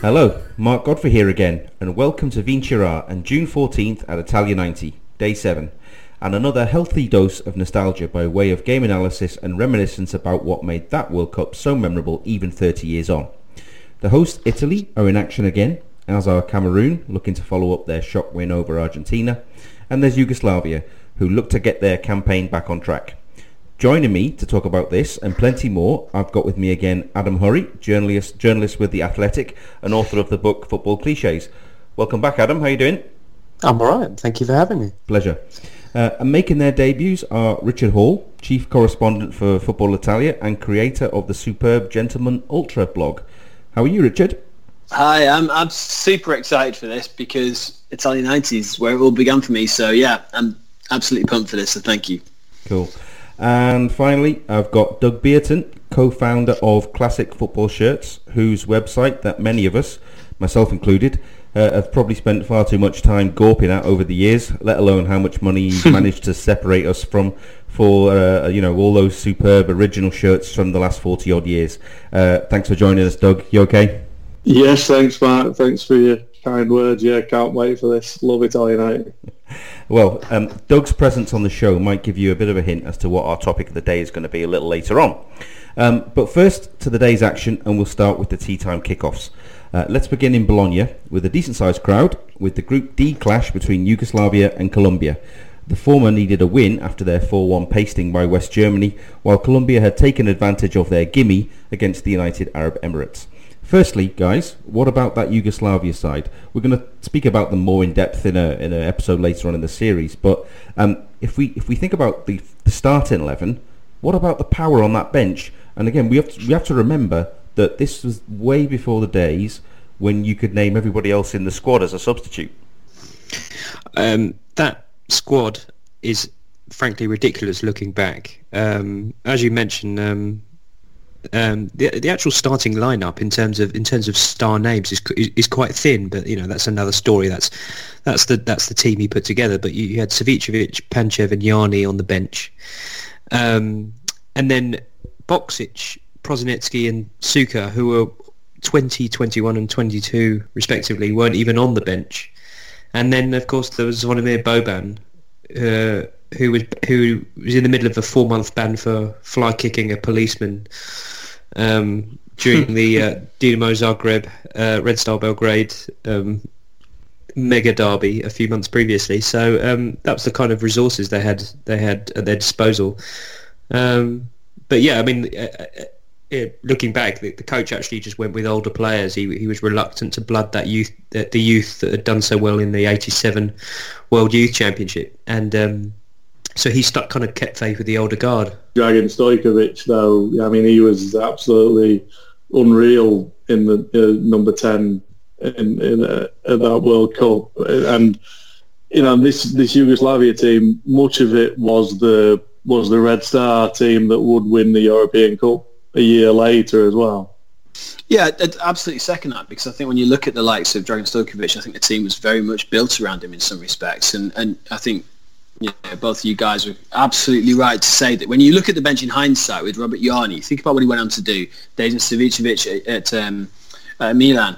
Hello, Mark Godfrey here again, and welcome to Vincirà and June 14th at Italia 90, Day 7, and another healthy dose of nostalgia by way of game analysis and reminiscence about what made that World Cup so memorable even 30 years on. The hosts Italy are in action again, as are Cameroon, looking to follow up their shock win over Argentina, and there's Yugoslavia, who look to get their campaign back on track. Joining me to talk about this and plenty more, I've got with me again Adam Hurrey, journalist with The Athletic and author of the book Football Clichés. Welcome back, Adam. How are you doing? I'm all right. Thank you for having me. Pleasure. And making their debuts are Richard Hall, chief correspondent for Football Italia and creator of the superb Gentleman Ultra blog. How are you, Richard? Hi, I'm super excited for this because Italia 90 is where it all began for me. So yeah, I'm absolutely pumped for this. So thank you. Cool. And finally, I've got Doug Bearton, co-founder of Classic Football Shirts, whose website that many of us, myself included, have probably spent far too much time gawping at over the years, let alone how much money he's managed to separate us from for all those superb original shirts from the last 40 odd years. Thanks for joining us, Doug. You okay? Yes, thanks, Mark. Thanks for your kind words. Yeah, can't wait for this. Love Italia 90. Well, Doug's presence on the show might give you a bit of a hint as to what our topic of the day is going to be a little later on. But first, to the day's action, and we'll start with the tea time kickoffs. Let's begin in Bologna with a decent-sized crowd, with the Group D clash between Yugoslavia and Colombia. The former needed a win after their 4-1 pasting by West Germany, while Colombia had taken advantage of their gimme against the United Arab Emirates. Firstly, guys, what about that Yugoslavia side? We're going to speak about them more in depth in an episode later on in the series. But if we think about the starting 11, what about the power on that bench? And again, we have to remember that this was way before the days when you could name everybody else in the squad as a substitute. That squad is frankly ridiculous looking back. As you mentioned. The actual starting lineup in terms of star names is quite thin, but that's another story. That's the team he put together. But you had Savicevic, Panchev, and Yanni on the bench, and then Boksic, Prosinecki, and Suka, who were 20, 21, and 22 respectively, weren't even on the bench. And then of course there was Zvonimir Boban, who was in the middle of a 4-month ban for fly kicking a policeman during the Dinamo Zagreb Red Star Belgrade mega derby a few months previously. So that was the kind of resources they had at their disposal. But yeah, I mean, looking back, the coach actually just went with older players. He was reluctant to blood the youth that had done so well in the '87 World Youth Championship, and so he kind of kept faith with the older guard. Dragan Stojkovic, though, I mean, he was absolutely unreal in the number 10 in that World Cup. And this Yugoslavia team, much of it was the Red Star team that would win the European Cup a year later as well. Yeah, I'd absolutely second that, because I think when you look at the likes of Dragan Stojkovic, I think the team was very much built around him in some respects, and I think both of you guys were absolutely right to say that when you look at the bench in hindsight with Robert Yanni, think about what he went on to do. Dejan Savicevic at Milan.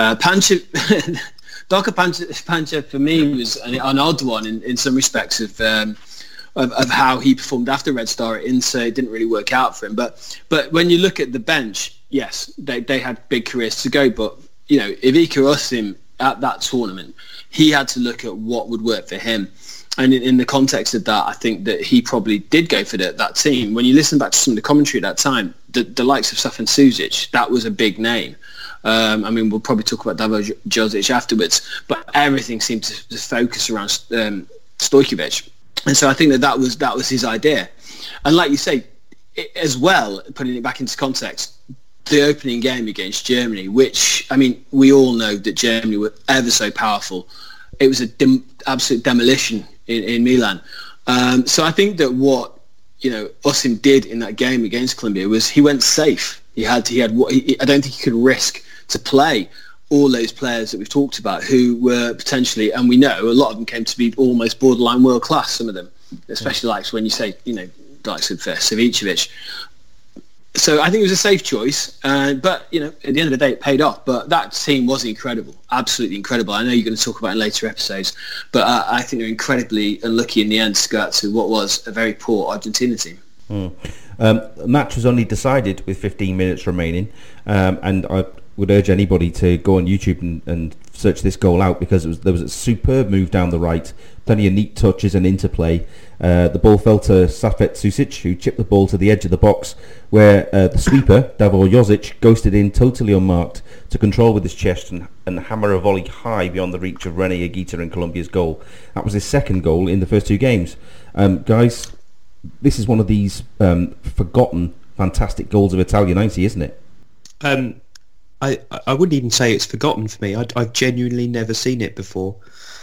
Doka Panchev for me was an odd one in some respects of how he performed after Red Star at Inter. It didn't really work out for him. But when you look at the bench, yes, they had big careers to go. But Ivica Osim at that tournament, he had to look at what would work for him. And in the context of that, I think that he probably did go for that team. When you listen back to some of the commentary at that time, the likes of Stefan Susic, that was a big name. I mean, we'll probably talk about Davo Josic afterwards, but everything seemed to focus around Stojkovic. And so I think that was his idea. And like you say, as well, putting it back into context, the opening game against Germany, which, I mean, we all know that Germany were ever so powerful. It was absolute demolition in Milan. So I think that what Osim did in that game against Colombia was he went safe. I don't think he could risk to play all those players that we've talked about who were potentially, and we know a lot of them came to be almost borderline world class. Some of them, especially like when you say likes of Savicevic. So I think it was a safe choice, but at the end of the day, it paid off. But that team was incredible, absolutely incredible. I know you're going to talk about it in later episodes, but I think they're incredibly unlucky in the end to go out to what was a very poor Argentina team. The match was only decided with 15 minutes remaining, and I would urge anybody to go on YouTube and search this goal out, because there was a superb move down the right, plenty of neat touches and interplay. The ball fell to Safet Susic, who chipped the ball to the edge of the box, where the sweeper, Davor Jozic, ghosted in totally unmarked to control with his chest and hammer a volley high beyond the reach of René Higuita in Colombia's goal. That was his second goal in the first two games. Guys, this is one of these forgotten fantastic goals of Italia 90, isn't it? I wouldn't even say it's forgotten for me. I've genuinely never seen it before.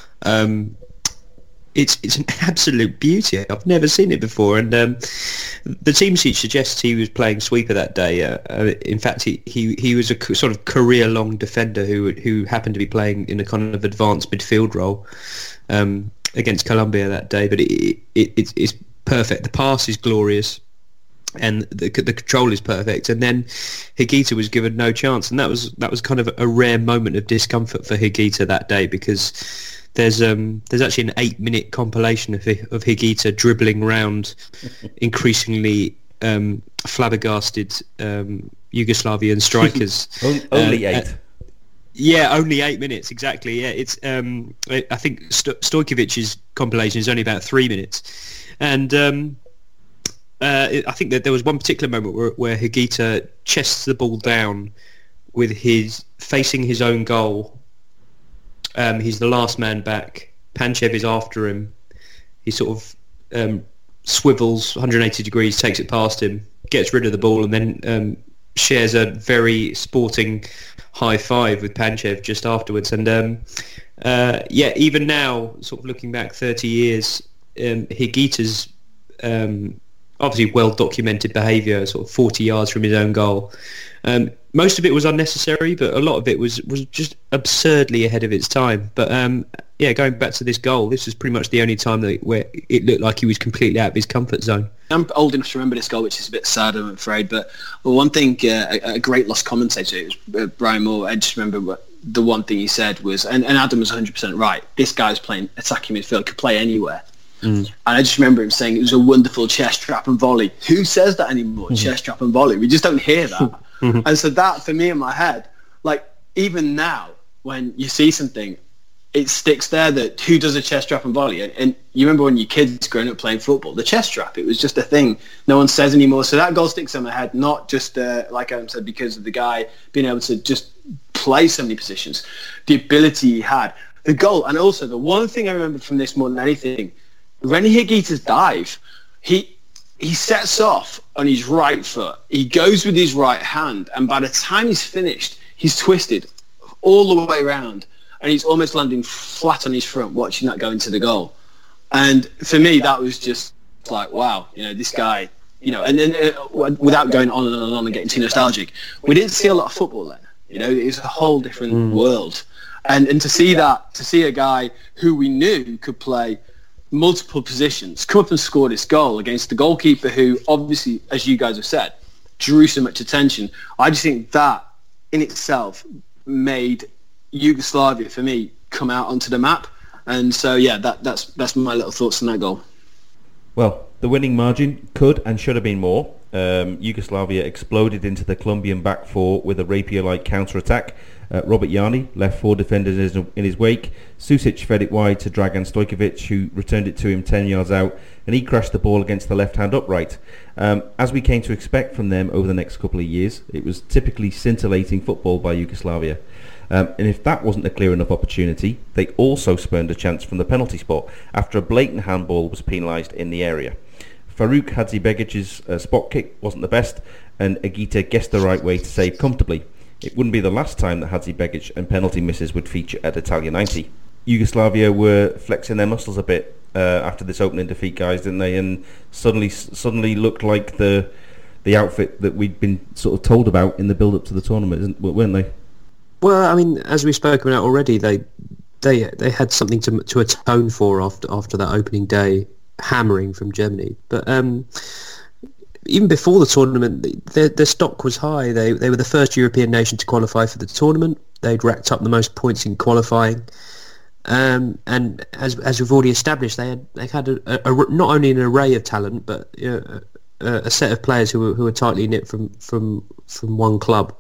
It's an absolute beauty. I've never seen it before, and the team sheet suggests he was playing sweeper that day. In fact, he was a sort of career-long defender who happened to be playing in a kind of advanced midfield role against Colombia that day. But it's perfect. The pass is glorious, and the control is perfect. And then Higuita was given no chance, and that was kind of a rare moment of discomfort for Higuita that day, because there's actually an 8-minute compilation of Higuita dribbling around increasingly flabbergasted Yugoslavian strikers. Only 8. Yeah, only 8 minutes, exactly. Yeah, it's I think Stojkovic's compilation is only about 3 minutes, and I think that there was one particular moment where Higuita chests the ball down with his facing his own goal. He's the last man back. Panchev is after him. He sort of swivels 180 degrees, takes it past him, gets rid of the ball, and then shares a very sporting high five with Panchev just afterwards. And even now, sort of looking back 30 years, Higuita's obviously well-documented behaviour, sort of 40 yards from his own goal. Most of it was unnecessary, but a lot of it was just absurdly ahead of its time. But going back to this goal, this was pretty much the only time where it looked like he was completely out of his comfort zone. I'm old enough to remember this goal, which is a bit sad, I'm afraid. But one thing, a great lost commentator, it was Brian Moore, I just remember the one thing he said was, and Adam was 100% right, this guy's playing attacking midfield, could play anywhere. And I just remember him saying it was a wonderful chest trap and volley. Who says that anymore? Chest trap and volley. We just don't hear that. And so that, for me in my head, like even now, when you see something, it sticks there that who does a chest trap and volley? And you remember when your kids growing up playing football, the chest trap, it was just a thing no one says anymore. So that goal sticks in my head, not just, like Adam said, because of the guy being able to just play so many positions, the ability he had, the goal. And also the one thing I remember from this more than anything, René Higuita's dive, he sets off on his right foot. He goes with his right hand, and by the time he's finished, he's twisted all the way around, and he's almost landing flat on his front, watching that go into the goal. And for me, that was just like, wow, this guy, and then without going on and on and getting too nostalgic, we didn't see a lot of football then. It was a whole different world. And to see a guy who we knew could play multiple positions come up and score this goal against the goalkeeper who obviously, as you guys have said, drew so much attention. I just think that in itself made Yugoslavia, for me, come out onto the map. And so that's my little thoughts on that goal. Well, the winning margin could and should have been more. Yugoslavia exploded into the Colombian back four with a rapier-like counter-attack. Robert Jarni left 4 defenders in his wake. Susic fed it wide to Dragan Stojkovic, who returned it to him 10 yards out, and he crashed the ball against the left-hand upright. As we came to expect from them over the next couple of years, it was typically scintillating football by Yugoslavia. And if that wasn't a clear enough opportunity, they also spurned a chance from the penalty spot after a blatant handball was penalised in the area. Farouk Hadzibegic's spot kick wasn't the best, and Higuita guessed the right way to save comfortably. It wouldn't be the last time that Hadzibegic and penalty misses would feature at Italia 90. Yugoslavia were flexing their muscles a bit after this opening defeat, guys, didn't they? And suddenly looked like the outfit that we'd been sort of told about in the build-up to the tournament, weren't they? Well, I mean, as we've spoken about already, they had something to atone for after that opening day hammering from Germany. But even before the tournament, their stock was high. They were the first European nation to qualify for the tournament. They'd racked up the most points in qualifying. And as we've already established, they had a not only an array of talent, but a set of players who were tightly knit from one club.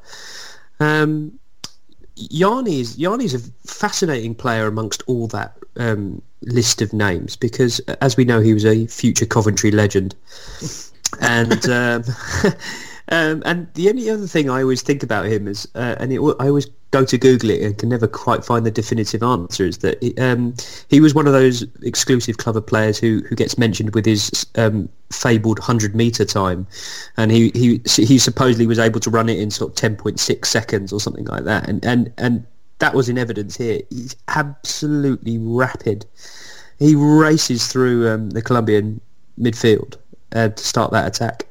Jarni's a fascinating player amongst all that list of names, because as we know, he was a future Coventry legend. And and the only other thing I always think about him is, I always go to Google it and can never quite find the definitive answer, is that he was one of those exclusive club of players who gets mentioned with his fabled 100-metre time, and he supposedly was able to run it in sort of 10.6 seconds or something like that, and that was in evidence here. He's absolutely rapid. He races through the Colombian midfield to start that attack.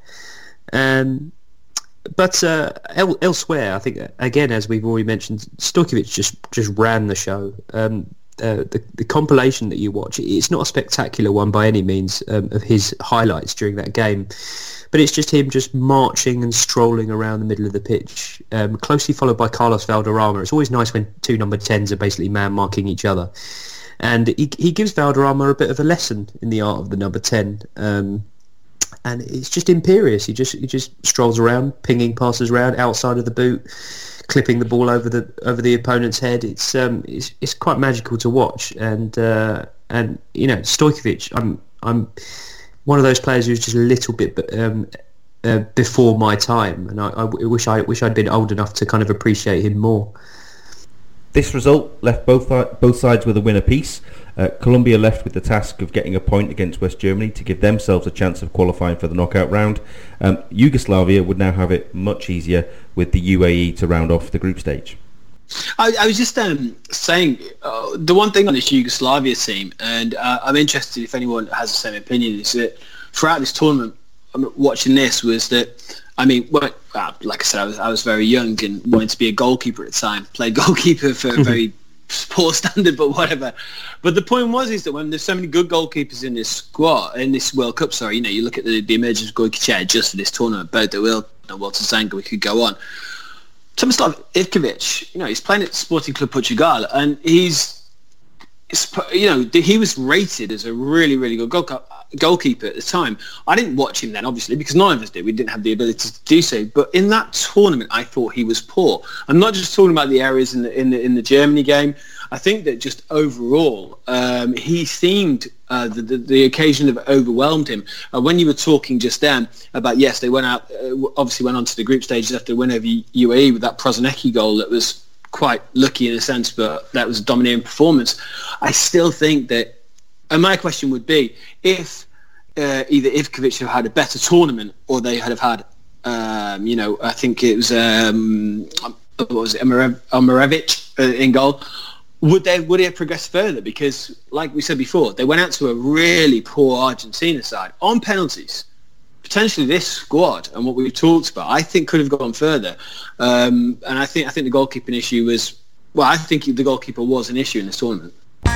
But elsewhere, I think, again, as we've already mentioned, Stojkovic just ran the show. The compilation that you watch, it's not a spectacular one by any means, of his highlights during that game, but it's just him just marching and strolling around the middle of the pitch, closely followed by Carlos Valderrama. It's always nice when two number 10s are basically man-marking each other. And he gives Valderrama a bit of a lesson in the art of the number 10. And it's just imperious. He just strolls around, pinging passes around outside of the boot, clipping the ball over the opponent's head. It's quite magical to watch. And Stojkovic, I'm one of those players who's just a little bit before my time, and I wish I'd been old enough to kind of appreciate him more. This result left both sides with a win apiece. Colombia left with the task of getting a point against West Germany to give themselves a chance of qualifying for the knockout round. Yugoslavia would now have it much easier with the UAE to round off the group stage. I was just saying the one thing on this Yugoslavia team, and I'm interested if anyone has the same opinion, is that throughout this tournament, watching this, was that, I mean, like I said, I was very young and wanted to be a goalkeeper at the time. Played goalkeeper for a very poor standard, but whatever. But the point is that when there's so many good goalkeepers in this squad, in this World Cup, you look at the emergence of Gojkovic just for this tournament, Bodo Ilk, Walter Zenga, we could go on. Tomislav Ivkovic, he's playing at Sporting Club Portugal, and he was rated as a really, really good goalkeeper at the time. I didn't watch him then, obviously, because none of us did. We didn't have the ability to do so. But in that tournament, I thought he was poor. I'm not just talking about the areas in the Germany game. I think that just overall, he seemed the occasion have overwhelmed him. When you were talking just then about, yes, they went out, obviously went on to the group stages after the win over UAE with that Prosinecki goal that was quite lucky in a sense, but that was a dominating performance. I still think that, and my question would be, if either Ivkovic have had a better tournament, or they had had, I think it was Omarevic in goal, would they have progressed further? Because, like we said before, they went out to a really poor Argentina side on penalties. Potentially this squad and what we've talked about, I think, could have gone further. And I think the goalkeeping issue was, I think the goalkeeper was an issue in this tournament.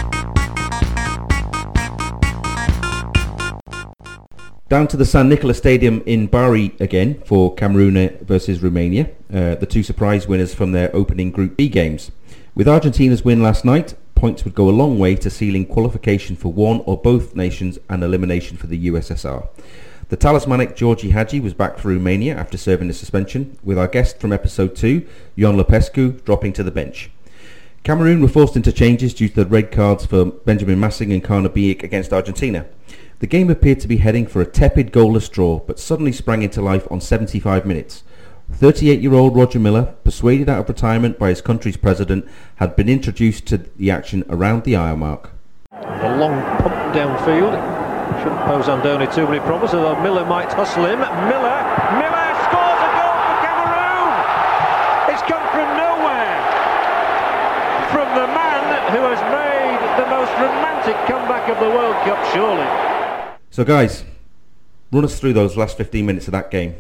Down to the San Nicolas Stadium in Bari again for Cameroon versus Romania, the two surprise winners from their opening Group B games. With Argentina's win last night, points would go a long way to sealing qualification for one or both nations and elimination for the USSR. The talismanic Georgi Hagi was back for Romania after serving a suspension, with our guest from episode 2, Ion Lupescu, dropping to the bench. Cameroon were forced into changes due to the red cards for Benjamin Massing and Kana Biik against Argentina. The game appeared to be heading for a tepid goalless draw, but suddenly sprang into life on 75 minutes. 38-year-old Roger Milla, persuaded out of retirement by his country's president, had been introduced to the action around the hour mark. A long pump downfield. Shouldn't pose Andoni too many problems, although Miller might hustle him. Miller scores a goal for Cameroon! It's come from nowhere! From the man who has made the most romantic comeback of the World Cup, surely. So guys, run us through those last 15 minutes of that game.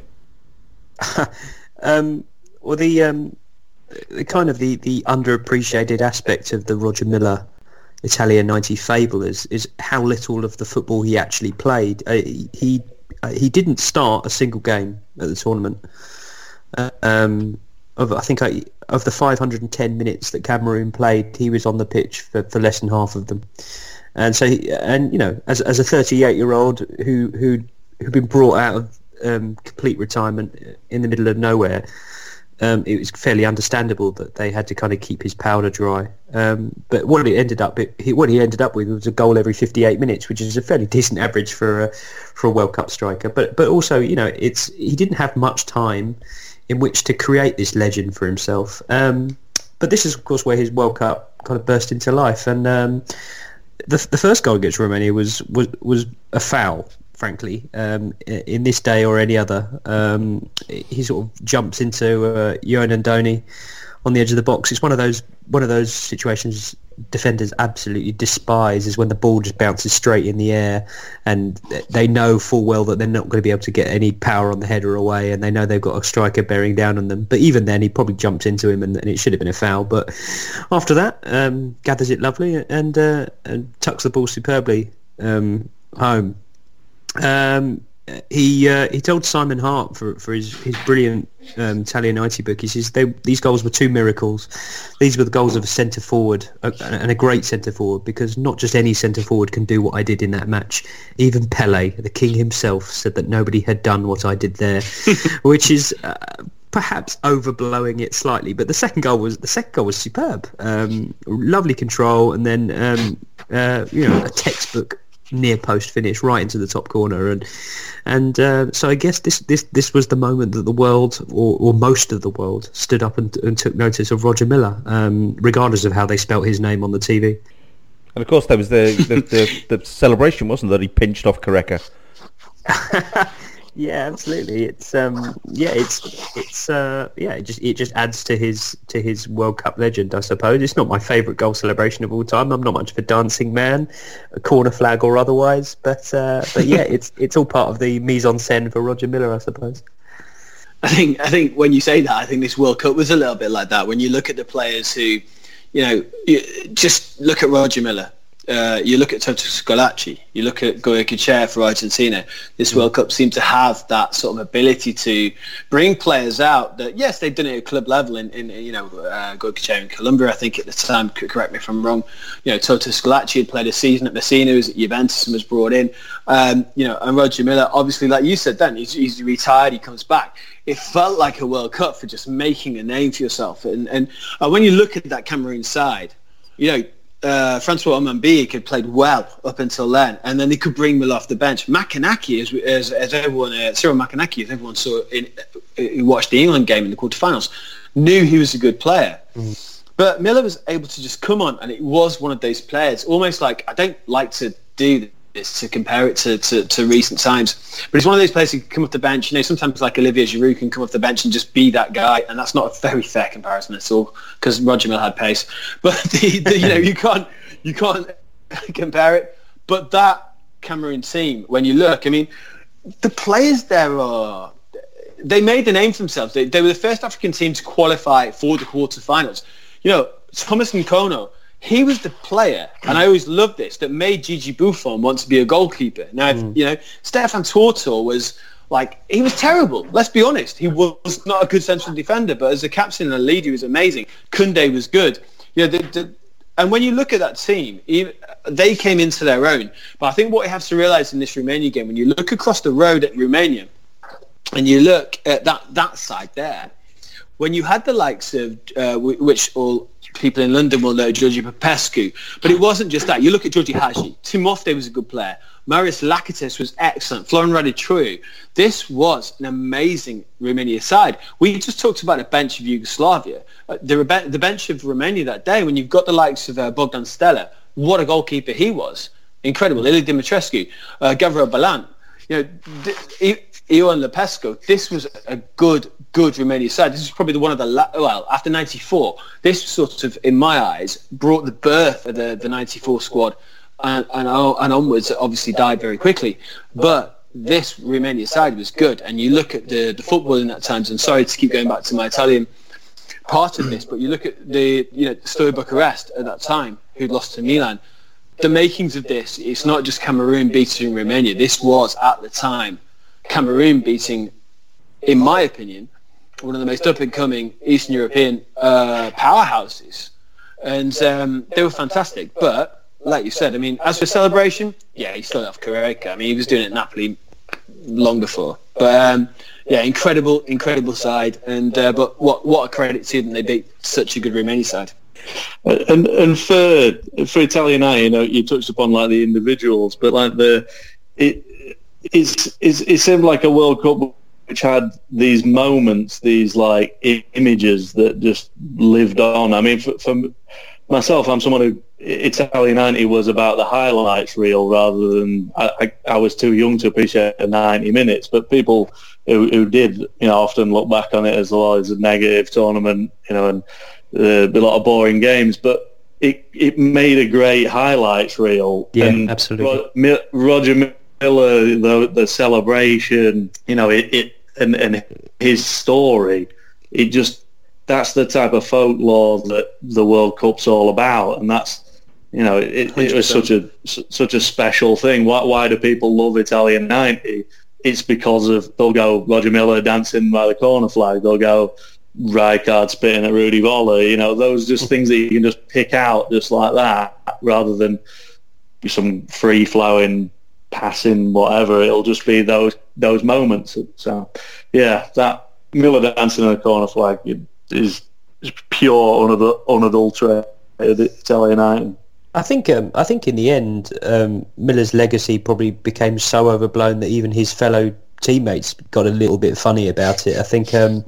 Well, the kind of the underappreciated aspect of the Roger Milla Italia 90 fable is how little of the football he actually played. He he didn't start a single game at the tournament. Of the 510 minutes that Cameroon played, he was on the pitch for less than half of them. And so, as a 38-year-old who'd been brought out of complete retirement in the middle of nowhere, it was fairly understandable that they had to kind of keep his powder dry. But what he ended up with was a goal every 58 minutes, which is a fairly decent average for a World Cup striker. But also, he didn't have much time in which to create this legend for himself. But this is, of course, where his World Cup kind of burst into life. And the first goal against Romania was a foul, frankly, in this day or any other. He sort of jumps into Johan Andoni on the edge of the box. It's one of those situations defenders absolutely despise, is when the ball just bounces straight in the air and they know full well that they're not going to be able to get any power on the header away, and they know they've got a striker bearing down on them. But even then, he probably jumps into him and it should have been a foul. But after that, gathers it lovely and tucks the ball superbly home. He told Simon Hart for his brilliant Italianati book, he says these goals were two miracles. These were the goals of a centre forward, and a great centre forward, because not just any centre forward can do what I did in that match. Even Pele, the king himself, said that nobody had done what I did there, which is perhaps overblowing it slightly. But the second goal was superb. Lovely control, and then a textbook near post finish right into the top corner, and so I guess this was the moment that the world, or most of the world, stood up and took notice of Roger Milla, regardless of how they spelt his name on the TV. And of course there was the celebration, wasn't there? He pinched off Careca. Yeah, absolutely. It just adds to his World Cup legend, I suppose. It's not my favourite goal celebration of all time. I'm not much of a dancing man, a corner flag or otherwise. But yeah, it's all part of the mise en scène for Roger Milla, I suppose. I think when you say that, I think this World Cup was a little bit like that. When you look at the players who, you just look at Roger Milla. You look at Toto Schillaci, you look at Goycochea for Argentina. This World Cup seemed to have that sort of ability to bring players out that, yes, they've done it at club level in Goycochea in Colombia, I think at the time, correct me if I'm wrong. Toto Schillaci had played a season at Messina, was at Juventus and was brought in. And Roger Milla, obviously, like you said then, he's retired, he comes back. It felt like a World Cup for just making a name for yourself. And when you look at that Cameroon side, Francois Omambi had played well up until then, and then they could bring Milla off the bench. Makanaki, as everyone, Cyril Makanaki, as everyone saw who watched the England game in the quarterfinals, knew he was a good player. But Milla was able to just come on, and it was one of those players, almost like, I don't like to do this to compare it to recent times, but he's one of those players who can come off the bench. Sometimes like Olivier Giroud can come off the bench and just be that guy, and that's not a very fair comparison at all, because Roger Milla had pace. But you can't compare it. But that Cameroon team, when you look, the players there they made the name for themselves. They were the first African team to qualify for the quarterfinals. Thomas Nkono, he was the player, and I always loved this, that made Gigi Buffon want to be a goalkeeper. Now, Stefan Tortor was he was terrible. Let's be honest. He was not a good central defender, but as a captain and a leader, he was amazing. Koundé was good. And when you look at that team, they came into their own. But I think what you have to realise in this Romania game, when you look across the road at Romania, and you look at that side there, when you had the likes of, which all people in London will know, Georgi Popescu, but it wasn't just that. You look at Georgi Hagi, Timofte was a good player, Marius Lakatos was excellent, Florin Raditroiu. This was an amazing Romania side. We just talked about the bench of Yugoslavia. The bench of Romania that day, when you've got the likes of Bogdan Stella, what a goalkeeper he was. Incredible. Ilie Dimitrescu, Gavril Balan, Ion Lepescu. This was a good Romania side. This is probably one of the after 94, this sort of, in my eyes, brought the birth of the 94 squad, and onwards. Obviously died very quickly, but this Romania side was good. And you look at the football in that times, and sorry to keep going back to my Italian part of this, but you look at the Steaua Bucharest at that time, who'd lost to Milan. The makings of this, it's not just Cameroon beating Romania. This was, at the time, Cameroon beating, in my opinion, one of the most up-and-coming Eastern European powerhouses. And they were fantastic. But, like you said, I mean, as for celebration, yeah, he started off Carrica. I mean, he was doing it at Napoli long before. But, yeah, incredible side. And but what a credit to them. They beat such a good Romania side. And for Italian eye, you touched upon like the individuals, but like it seemed like a World Cup which had these moments, these like images that just lived on. I mean, for myself, I'm someone who Italian 90 was about the highlights reel rather than I was too young to appreciate the 90 minutes. But people who did, often look back on it as a negative tournament, and a lot of boring games. But it made a great highlights reel. Yeah, and absolutely. Roger Miller, the celebration, and his story, that's the type of folklore that the World Cup's all about, and that's it was such a special thing. Why do people love Italian 90? It's because they'll go Roger Miller dancing by the corner flag, they'll go Rijkaard spitting at Rudy Voller, those just things that you can just pick out just like that, rather than some free-flowing passing whatever. It'll just be those moments. So yeah, that Miller dancing on the corner flag is pure unadulterated Italian item. I think in the end, Miller's legacy probably became so overblown that even his fellow teammates got a little bit funny about it. I think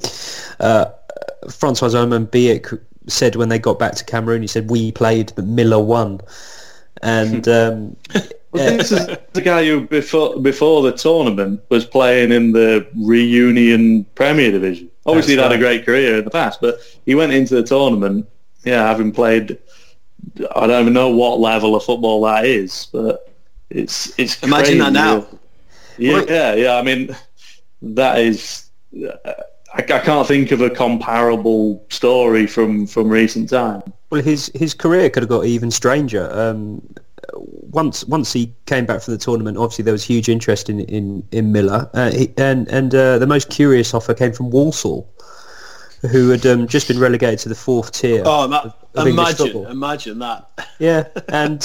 François Biek said when they got back to Cameroon, he said, "We played, but Miller won." And this is the guy who before the tournament was playing in the Reunion Premier Division. Obviously, he'd had a great career in the past, but he went into the tournament, having played. I don't even know what level of football that is, but it's imagine crazy. that now. Yeah. I mean, that is. I can't think of a comparable story from recent time. Well, his career could have got even stranger. Once he came back from the tournament, obviously there was huge interest in Miller, and the most curious offer came from Walsall, who had just been relegated to the fourth tier. Oh, imagine that. Yeah, and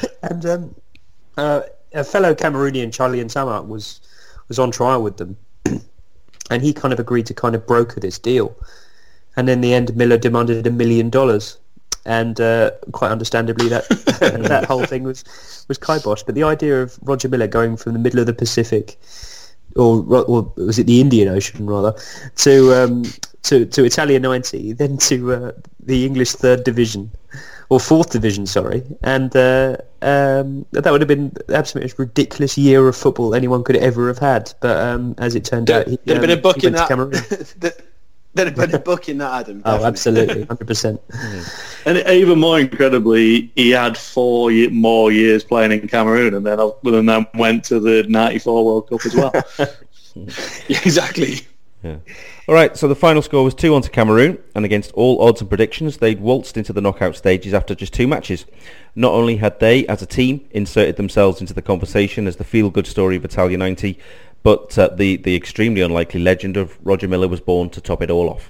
a fellow Cameroonian, Charlie Ntamak, was on trial with them, and he kind of agreed to kind of broker this deal. And in the end, Miller demanded $1 million, and quite understandably, that whole thing was kibosh. But the idea of Roger Miller going from the middle of the Pacific, or was it the Indian Ocean rather, to Italia 90, then to the English third division, or fourth division, sorry, and that would have been the absolute most ridiculous year of football anyone could ever have had. But as it turned out, there'd have been a book in that. There'd have been a book in that, Adam. Definitely. Oh, absolutely, 100%. And even more incredibly, he had 4 more years playing in Cameroon, and then went to the '94 World Cup as well. Yeah, exactly. Yeah. All right, so the final score was 2-1 to Cameroon, and against all odds and predictions, they'd waltzed into the knockout stages after just 2 matches. Not only had they, as a team, inserted themselves into the conversation as the feel-good story of Italia 90, but the extremely unlikely legend of Roger Miller was born to top it all off.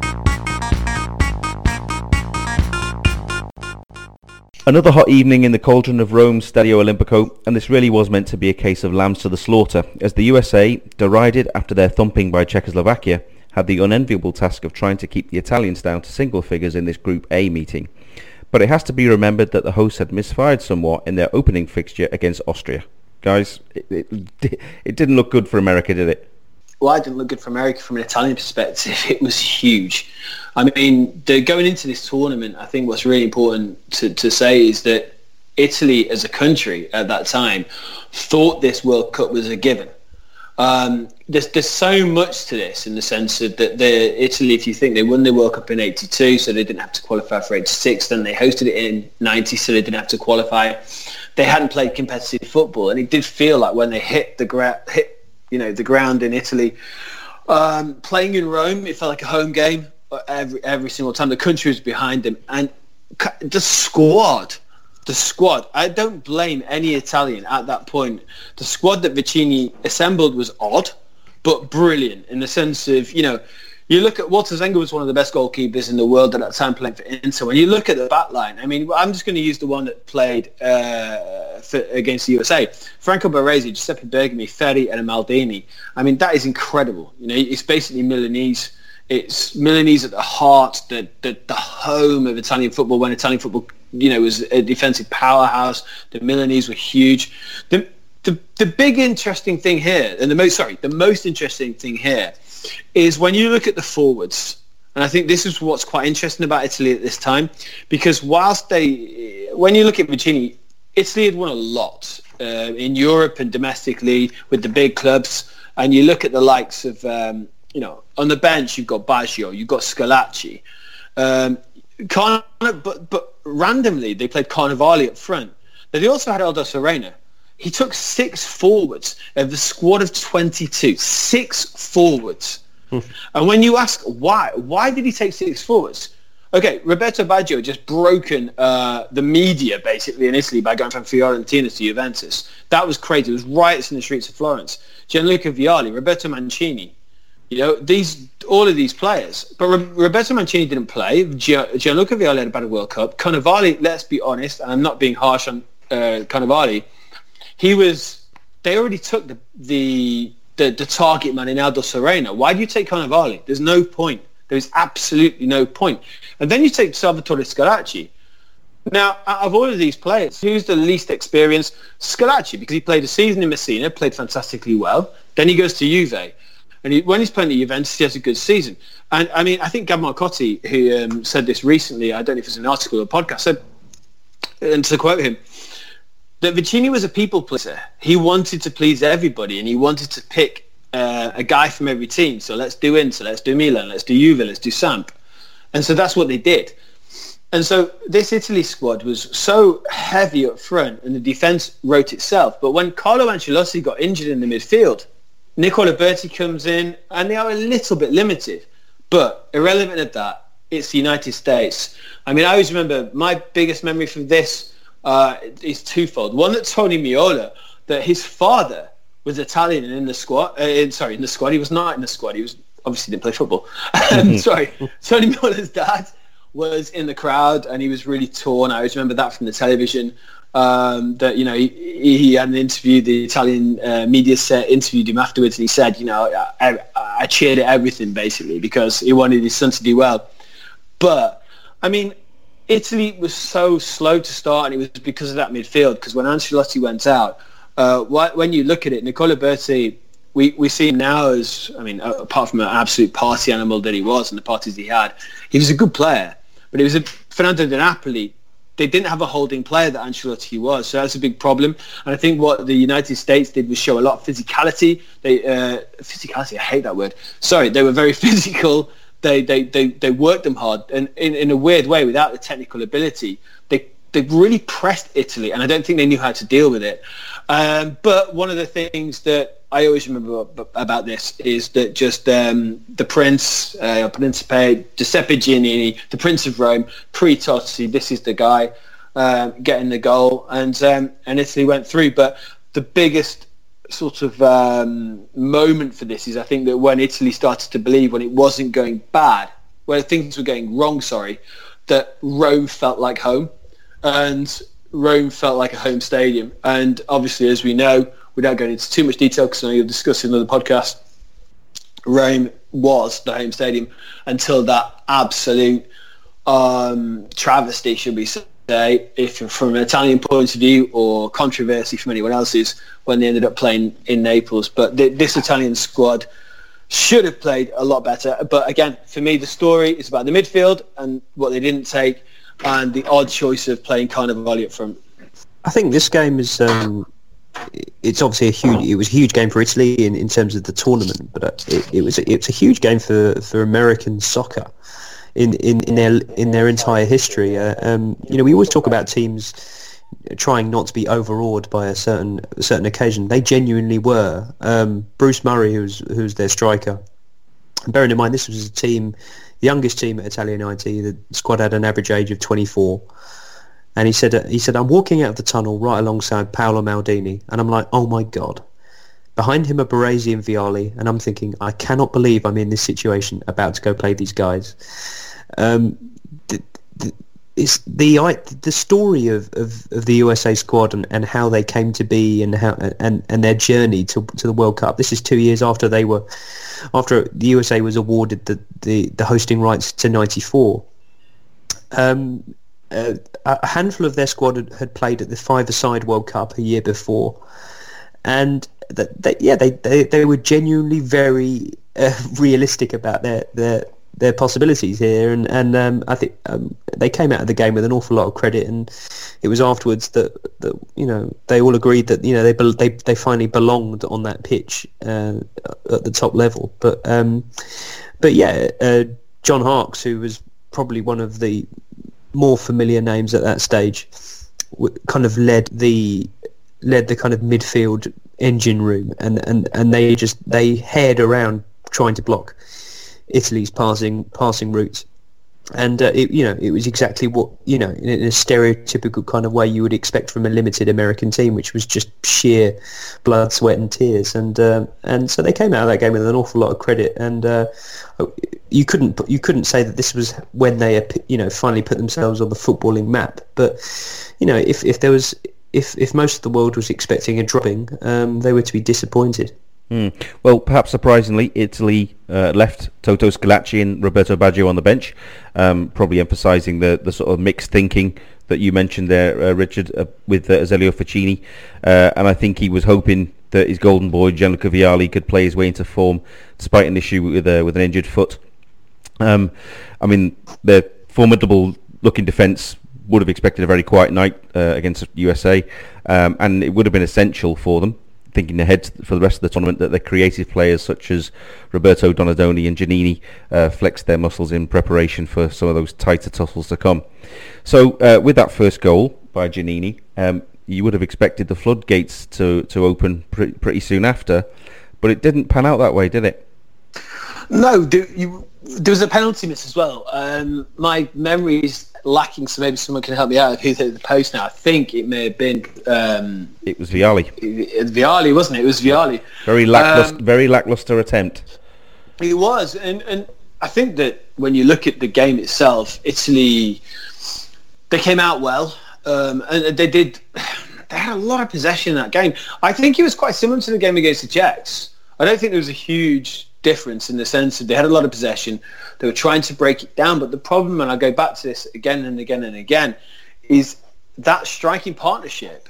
Another hot evening in the cauldron of Rome's Stadio Olimpico, and this really was meant to be a case of lambs to the slaughter, as the USA, derided after their thumping by Czechoslovakia, had the unenviable task of trying to keep the Italians down to single figures in this Group A meeting. But it has to be remembered that the hosts had misfired somewhat in their opening fixture against Austria. Guys, it didn't look good for America, did it? Well, it didn't look good for America from an Italian perspective. It was huge. I mean, going into this tournament, I think what's really important to say is that Italy as a country at that time thought this World Cup was a given. There's so much to this in the sense of that Italy, if you think they won the World Cup in 82, so they didn't have to qualify for 86, then they hosted it in 90, so they didn't have to qualify. They hadn't played competitive football, and it did feel like when they hit the ground in Italy, playing in Rome, it felt like a home game every single time. The country was behind them, and the squad. I don't blame any Italian at that point. The squad that Vicini assembled was odd. but brilliant in the sense of, you look at Walter Zenga was one of the best goalkeepers in the world at that time playing for Inter. When you look at the back line, I mean, I'm just going to use the one that played against the USA. Franco Baresi, Giuseppe Bergami, Ferri and Maldini. I mean, that is incredible. It's basically Milanese. It's Milanese at the heart, the home of Italian football when Italian football, was a defensive powerhouse. The Milanese were huge. The big interesting thing here, and the most interesting thing here is when you look at the forwards, and I think this is what's quite interesting about Italy at this time, because when you look at Vicini, Italy had won a lot in Europe and domestically with the big clubs, and you look at the likes of, on the bench you've got Baggio, you've got Schillaci, but randomly they played Carnevali up front. But they also had Aldo Serena. He took 6 forwards of the squad of 22. 6 forwards. And when you ask why did he take 6 forwards? Okay, Roberto Baggio had just broken the media basically in Italy by going from Fiorentina to Juventus. That was crazy. It was riots in the streets of Florence. Gianluca Vialli, Roberto Mancini, all of these players. But Roberto Mancini didn't play. Gianluca Vialli had a bad World Cup. Carnevali, let's be honest, and I'm not being harsh on Carnevali, they already took the target man in Aldo Serena. Why do you take Carnevali? There's no point. There's absolutely no point. And then you take Salvatore Schillaci. Now, out of all of these players, who's the least experienced? Schillaci, because he played a season in Messina, played fantastically well. Then he goes to Juve. And when he's playing at Juventus, he has a good season. And I mean, I think Gab Marcotti, who said this recently, I don't know if it's an article or a podcast, said, and to quote him, that Vicini was a people pleaser. He wanted to please everybody, and he wanted to pick a guy from every team. So let's do Inter, let's do Milan, let's do Juve, let's do Samp. And so that's what they did. And so this Italy squad was so heavy up front, and the defence wrote itself. But when Carlo Ancelotti got injured in the midfield, Nicola Berti comes in, and they are a little bit limited. But irrelevant of that, it's the United States. I mean, I always remember my biggest memory from this is twofold. One, that Tony Meola, that his father was Italian and in the squad. He was not in the squad. He was obviously didn't play football. Tony Meola's dad was in the crowd, and he was really torn. I always remember that from the television. That he had an interview. The Italian media set interviewed him afterwards, and he said, I cheered at everything basically because he wanted his son to do well. But I mean, Italy was so slow to start, and it was because of that midfield. Because when Ancelotti went out, when you look at it, Nicola Berti, we see him now as, I mean, apart from an absolute party animal that he was and the parties he had, he was a good player. But it was Fernando Di Napoli. They didn't have a holding player that Ancelotti was, so that's a big problem. And I think what the United States did was show a lot of physicality. Physicality, I hate that word. Sorry, they were very physical. They worked them hard, and in a weird way, without the technical ability, they really pressed Italy, and I don't think they knew how to deal with it. But one of the things that I always remember about this is that just the Prince, Principe, Giuseppe Giannini, the Prince of Rome, pre-Totti, this is the guy getting the goal, and Italy went through. But the biggest sort of moment for this is, I think, that when Italy started to believe, when it wasn't going bad, when things were going wrong, that Rome felt like home, and Rome felt like a home stadium. And obviously, as we know, without going into too much detail, because I know you'll discuss in another podcast, Rome was the home stadium until that absolute travesty, should we say, if from an Italian point of view, or controversy from anyone else's, when they ended up playing in Naples. But this Italian squad should have played a lot better. But again, for me, the story is about the midfield and what they didn't take, and the odd choice of playing Carnevali up front. I think this game is it's obviously it was a huge game for Italy in terms of the tournament, but it's a huge game for American soccer in their entire history. We always talk about teams trying not to be overawed by a certain occasion. They genuinely were. Bruce Murray, who's their striker. And bearing in mind, this was a team, the youngest team at Italia 90. The squad had an average age of 24. And he said, I'm walking out of the tunnel right alongside Paolo Maldini, and I'm like, oh my God, Behind him are Baresi and Vialli, and I'm thinking, I cannot believe I'm in this situation about to go play these guys. It's the story of the USA squad and how they came to be and how and their journey to the World Cup. This is 2 years after the USA was awarded the hosting rights to '94. A handful of their squad had played at the five-a-side World Cup a year before, and they were genuinely very realistic about their possibilities here, and I think they came out of the game with an awful lot of credit, and it was afterwards that they all agreed that they finally belonged on that pitch at the top level. But John Harkes, who was probably one of the more familiar names at that stage, kind of led the kind of midfield engine room, and they haired around trying to block Italy's passing routes, and it was exactly what in a stereotypical kind of way you would expect from a limited American team, which was just sheer blood, sweat, and tears, and so they came out of that game with an awful lot of credit, and you couldn't say that this was when they finally put themselves on the footballing map, but if most of the world was expecting a dropping, they were to be disappointed. Well, perhaps surprisingly, Italy left Toto Schillaci and Roberto Baggio on the bench, probably emphasising the sort of mixed thinking that you mentioned there, Richard, with Azeglio Ficini, and I think he was hoping that his golden boy Gianluca Vialli could play his way into form despite an issue with an injured foot. I mean, the formidable looking defence would have expected a very quiet night against USA, and it would have been essential for them, thinking ahead for the rest of the tournament, that the creative players such as Roberto Donadoni and Giannini flexed their muscles in preparation for some of those tighter tussles to come. So with that first goal by Giannini, you would have expected the floodgates to open pretty soon after, but it didn't pan out that way, did it? No, there was a penalty miss as well. My memory is lacking, so maybe someone can help me out who's at the post now. I think it may have been it was Vialli. Vialli, wasn't it? It was Vialli. Very lackluster attempt. It was, and I think that when you look at the game itself, Italy, they came out well, and they had a lot of possession in that game. I think it was quite similar to the game against the Czechs. I don't think there was a huge difference in the sense that they had a lot of possession. They were trying to break it down, but the problem, and I go back to this again and again and again, is that striking partnership.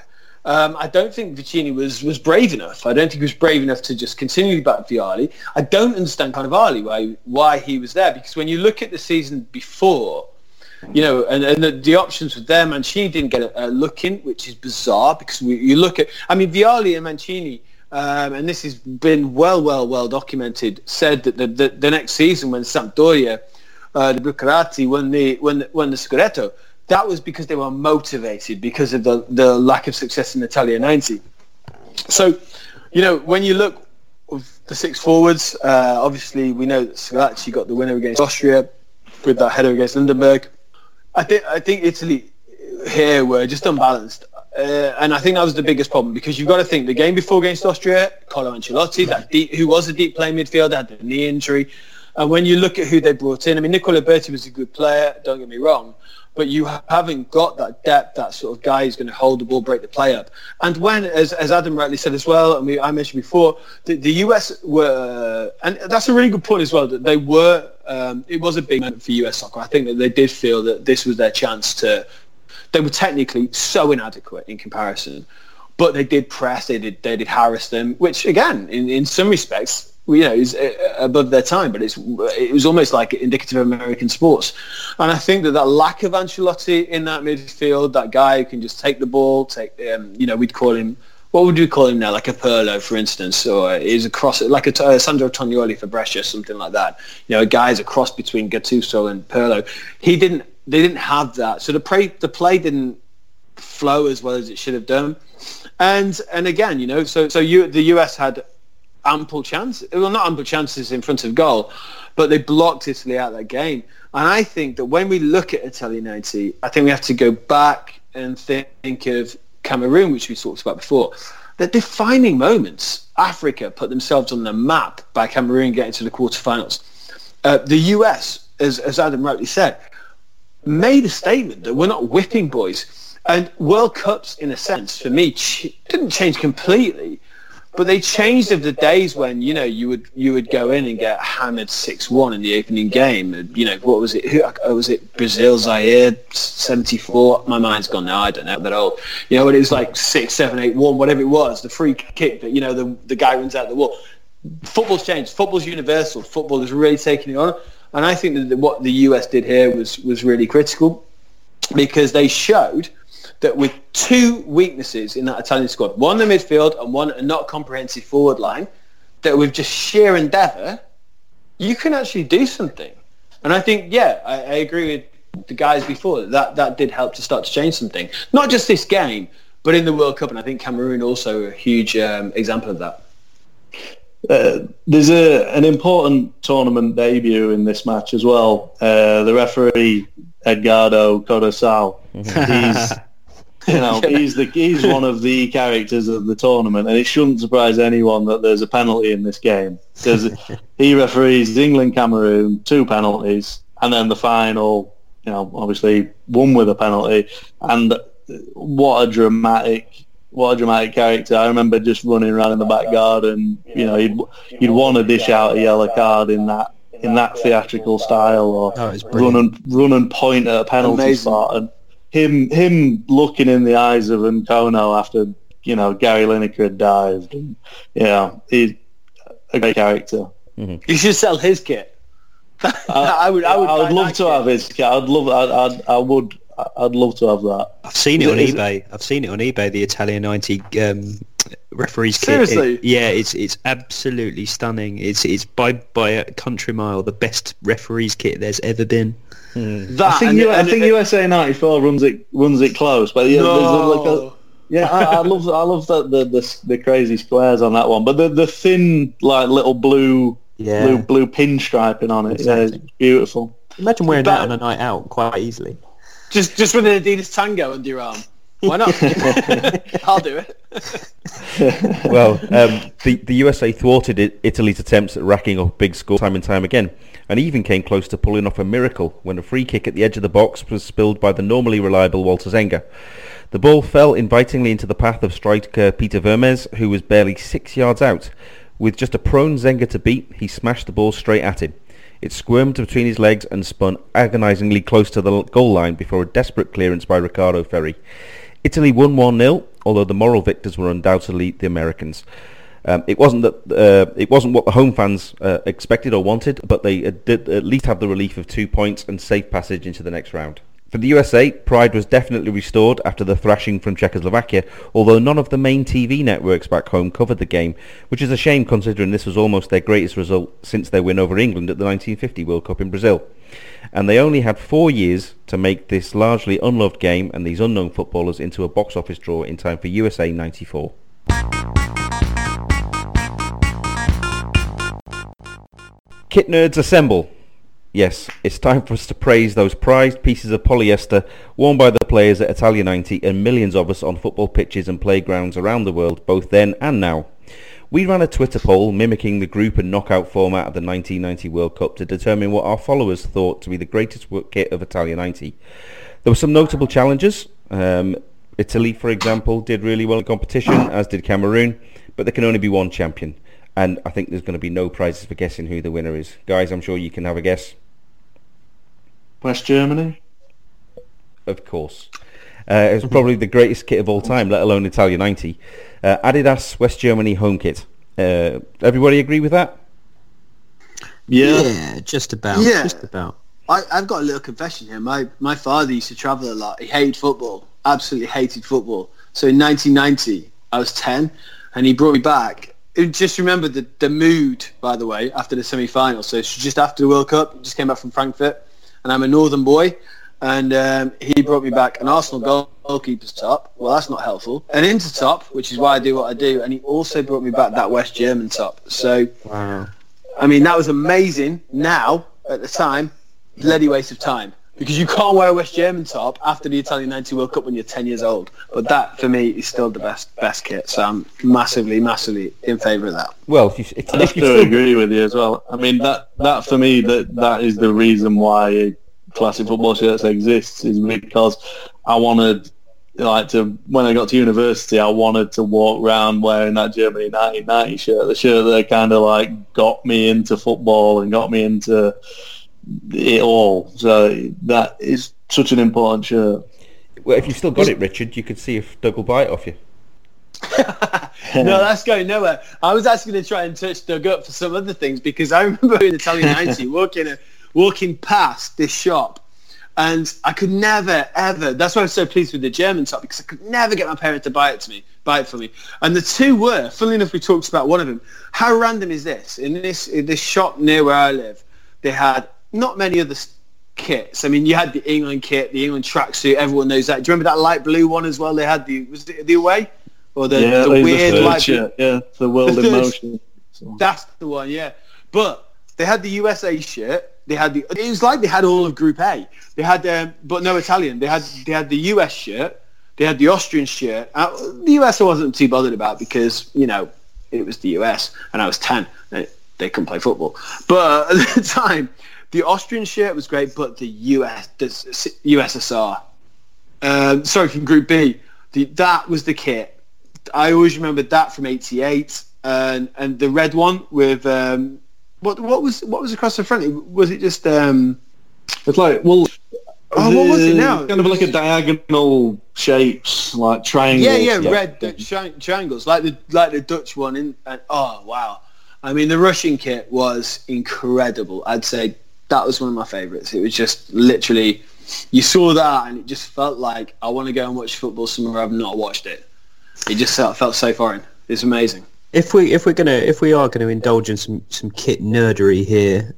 I don't think Vicini was brave enough. I don't think he was brave enough to just continue back Vialli. I don't understand Cannavale why he was there, because when you look at the season before, and the options were there, Mancini didn't get a look in, which is bizarre, because you look at, Vialli and Mancini, and this has been well documented, said that the next season when Sampdoria, the Buccarati won the Scudetto, that was because they were motivated because of the lack of success in Italia 90. So, when you look at the six forwards, obviously we know that Schillaci got the winner against Austria with that header against Lindenberg. I think Italy here were just unbalanced. And I think that was the biggest problem, because you've got to think the game before against Austria, Carlo Ancelotti, who was a deep playing midfielder, had the knee injury. And when you look at who they brought in, Nicola Berti was a good player, don't get me wrong, but you haven't got that depth, that sort of guy who's going to hold the ball, break the play up. And when, as Adam rightly said as well, and I mentioned before, the US were, and that's a really good point as well, that they were, it was a big moment for US soccer. I think that they did feel that this was their chance to. They were technically so inadequate in comparison, but they did press, they did harass them, which again, in some respects, is above their time. But it was almost like indicative of American sports, and I think that lack of Ancelotti in that midfield, that guy who can just take the ball, we'd call him. What would we call him now? Like a Pirlo, for instance, or is a cross, like a Sandro Tognoli for Brescia, something like that. A guy is a cross between Gattuso and Pirlo. They didn't have that, so the play didn't flow as well as it should have done, and again, the US had ample chances. Well, not ample chances in front of goal, but they blocked Italy out of that game. And I think that when we look at Italia 90, I think we have to go back and think of Cameroon, which we talked about before. the defining moments. Africa put themselves on the map by Cameroon getting to the quarterfinals. The US, as Adam rightly said, made a statement that we're not whipping boys. And World Cups, in a sense, for me, didn't change completely, but they changed of the days when, you know, you would go in and get hammered 6-1 in the opening game. You know, what was it? Was it Brazil, Zaire, 74? My mind's gone now. I don't know that old. You know, when it was like 6-7-8-1, whatever it was, the free kick that, you know, the guy runs out the wall. Football's changed. Football's universal. Football is really taking it on. And I think that what the US did here was really critical, because they showed that with two weaknesses in that Italian squad, one the midfield and one a not comprehensive forward line, that with just sheer endeavour, you can actually do something. And I think, I agree with the guys before, that did help to start to change something. Not just this game, but in the World Cup, and I think Cameroon also a huge example of that. There's an important tournament debut in this match as well. The referee, Edgardo Codosal, he's one of the characters of the tournament, and it shouldn't surprise anyone that there's a penalty in this game, because he referees England-Cameroon, 2 penalties, and then the final, you know, obviously won with a penalty. And what a dramatic character. I remember just running around in the back garden, you know, you'd want to dish out a yellow card in that theatrical style, or run and point at a penalty spot. And him looking in the eyes of Nkono after, you know, Gary Lineker had dived, and, you know, he's a great character. Mm-hmm. You should sell his kit. I would love to have his kit. I'd love to have that. I've seen it on eBay. The Italia 90 referee's kit. Seriously? It's absolutely stunning. It's by a country mile the best referee's kit there's ever been. I think USA 94 runs it close, but I love the crazy squares on that one, but the thin, like, little blue pinstriping on it. Exactly. Yeah, it's beautiful. Imagine wearing that on a night out quite easily. Just with an Adidas Tango under your arm. Why not? I'll do it. Well, the USA thwarted Italy's attempts at racking up big scores time and time again, and even came close to pulling off a miracle when a free kick at the edge of the box was spilled by the normally reliable Walter Zenga. The ball fell invitingly into the path of striker Peter Vermes, who was barely 6 yards out. With just a prone Zenga to beat, he smashed the ball straight at him. It squirmed between his legs and spun agonisingly close to the goal line before a desperate clearance by Riccardo Ferri. Italy won 1-0, although the moral victors were undoubtedly the Americans. It wasn't what the home fans expected or wanted, but they did at least have the relief of 2 points and safe passage into the next round. For the USA, pride was definitely restored after the thrashing from Czechoslovakia, although none of the main TV networks back home covered the game, which is a shame considering this was almost their greatest result since their win over England at the 1950 World Cup in Brazil. And they only had 4 years to make this largely unloved game and these unknown footballers into a box office draw in time for USA 94. Kit nerds assemble. Yes, it's time for us to praise those prized pieces of polyester worn by the players at Italia 90 and millions of us on football pitches and playgrounds around the world, both then and now. We ran a Twitter poll mimicking the group and knockout format of the 1990 World Cup to determine what our followers thought to be the greatest kit of Italia 90. There were some notable challenges. Italy, for example, did really well in competition, as did Cameroon, but there can only be one champion. And I think there's going to be no prizes for guessing who the winner is. Guys, I'm sure you can have a guess. West Germany? Of course. It's probably the greatest kit of all time, let alone Italia 90. Adidas West Germany home kit. Everybody agree with that? Yeah, just about. Yeah. Just about. I've got a little confession here. My father used to travel a lot. He hated football. Absolutely hated football. So in 1990, I was 10, and he brought me back. Just remember the mood, by the way, after the semi-final. So it's just after the World Cup. Just came back from Frankfurt. And I'm a northern boy, and he brought me back an Arsenal goalkeeper's top. Well, that's not helpful. An Inter top, which is why I do what I do, and he also brought me back that West German top. So, wow. I mean, that was amazing. Now, at the time, bloody waste of time. because you can't wear a West German top after the Italian 90 World Cup when you're 10 years old. But that, for me, is still the best kit. So I'm massively in favour of that. Well, I have to agree with you as well. I mean, that for me, that is the reason why classic football shirts exists, is because I wanted, when I got to university, I wanted to walk around wearing that Germany 1990 shirt, the shirt that kind of got me into football and got me into it all. So that is such an important shirt. Well, if you've still got it, Richard, you could see if Doug will buy it off you. No, that's going nowhere. I was actually going to try and touch Doug up for some other things, because I remember in Italian 90 walking past this shop, and I could never, ever, that's why I was so pleased with the German top, because I could never get my parents to buy it for me. And the two were, funnily enough, we talked about one of them. How random is this? In this shop near where I live, they had not many other kits. I mean, you had the England kit, the England tracksuit, everyone knows that. Do you remember that light blue one as well? They had was it the away? Or the weird light blue? Yeah, the World in Motion. That's the one, yeah. But they had the USA shirt. They had it was like they had all of Group A. They had, but no Italian. They had the US shirt. They had the Austrian shirt. The US I wasn't too bothered about, because, it was the US and I was 10. They couldn't play football. But at the time, the Austrian shirt was great, but the USSR, from Group B, that was the kit. I always remembered that from '88, and the red one with what was across the front? Was it just? It's like, well, what was it now? Kind of like a diagonal shapes, like triangles. Yeah, red triangles, like the Dutch one. And oh wow, I mean, the Russian kit was incredible. I'd say that was one of my favourites. It was just literally, you saw that and it just felt like I want to go and watch football somewhere I've not watched it. It just felt so foreign. It's amazing. If we are gonna indulge in some kit nerdery here,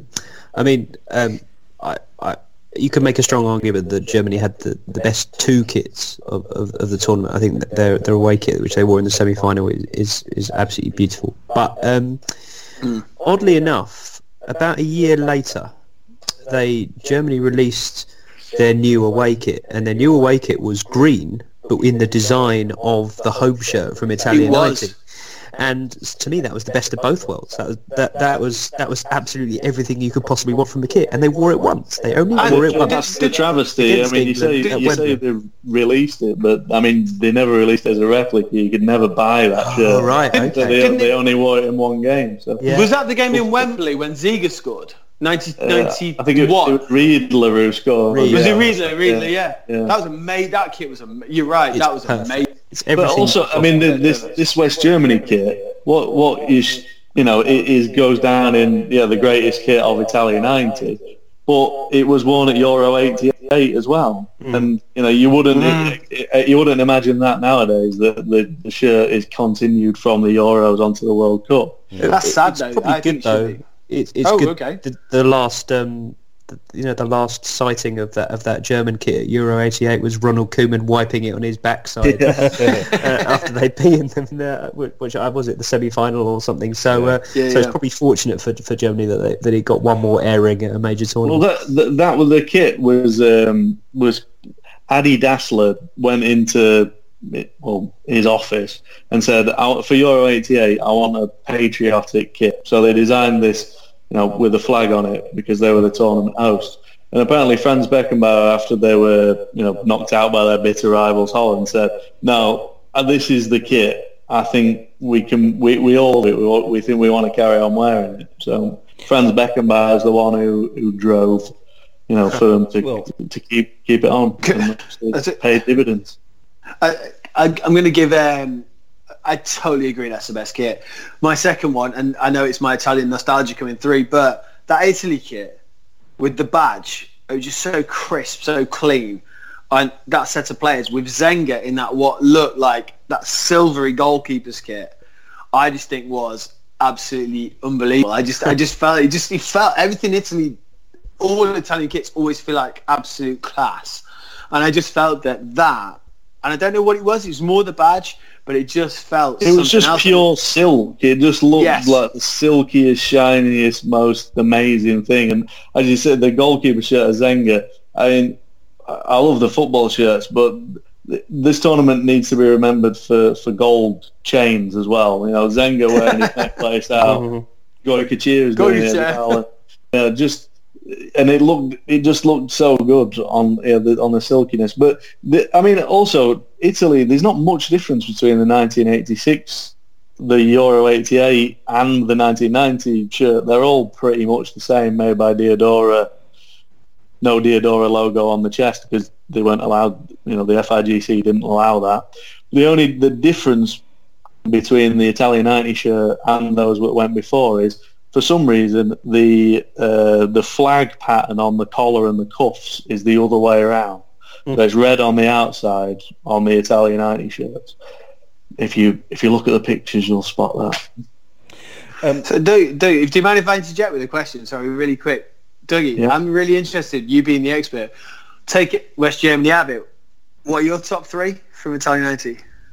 you can make a strong argument that Germany had the best two kits of the tournament. I think that their away kit, which they wore in the semi-final, is absolutely beautiful. But oddly enough, about a year later, Germany released their new away kit, and their new away kit was green, but in the design of the home shirt from Italian 90. And to me, that was the best of both worlds. That was absolutely everything you could possibly want from the kit, and they wore it once. They only wore it once. That's the travesty. I mean, you say they released it, but I mean, they never released it as a replica. You could never buy that shirt. Oh, right, okay. So they only wore it in one game. So. Yeah. Was that the game in Wembley when Ziege scored? 90 I think it was Riedler who scored. Was it Riedler? Yeah. That was amazing. That kit was amazing. You're right. That was amazing. But also, I mean, this West Germany kit, what is, it goes down in the greatest kit of Italia 90, but it was worn at Euro 88 as well, and you wouldn't imagine that nowadays, that the shirt is continued from the Euros onto the World Cup. That's sad though. It's probably good though. It's good. Okay. The last the last sighting of that German kit at Euro 88 was Ronald Koeman wiping it on his backside after they beat them, which was it, the semi-final or something. So it's probably fortunate for Germany that he got one more airing at a major tournament. Well, that was the kit was Adi Dassler went into his office and said, for Euro 88 I want a patriotic kit. So they designed this with a flag on it because they were the tournament host. And apparently Franz Beckenbauer, after they were knocked out by their bitter rivals Holland, said, no, this is the kit. I think we can, we all do. We think we want to carry on wearing it. So Franz Beckenbauer is the one who drove for them to keep it on. And pay dividends. I'm going to give... I totally agree that's the best kit. My second one, and I know it's my Italian nostalgia coming through, but that Italy kit with the badge, it was just so crisp, so clean. And that set of players with Zenga in that what looked like that silvery goalkeeper's kit, I just think was absolutely unbelievable. I just felt it felt everything Italy, all Italian kits always feel like absolute class. And I just felt that, and I don't know what it was more the badge, but it just felt... It was just pure silk. It just looked like the silkiest, shiniest, most amazing thing. And as you said, the goalkeeper shirt of Zenga, I mean, I love the football shirts, but this tournament needs to be remembered for gold chains as well. You know, Zenga wearing his necklace out, Goycochea was doing it as well. And it just looked so good on the silkiness. But I mean, also Italy. There's not much difference between the 1986, the Euro 88, and the 1990 shirt. They're all pretty much the same, made by Diadora. No Diadora logo on the chest because they weren't allowed. You know, the FIGC didn't allow that. The difference between the Italian 90 shirt and those that went before is, for some reason, the flag pattern on the collar and the cuffs is the other way around. There's red on the outside on the Italian 90 shirts. If you look at the pictures, you'll spot that. So, do you mind if I interject with a question? Sorry, really quick. Dougie, yeah. I'm really interested, you being the expert. Take it, West Germany out of it. What are your top three from Italian 90?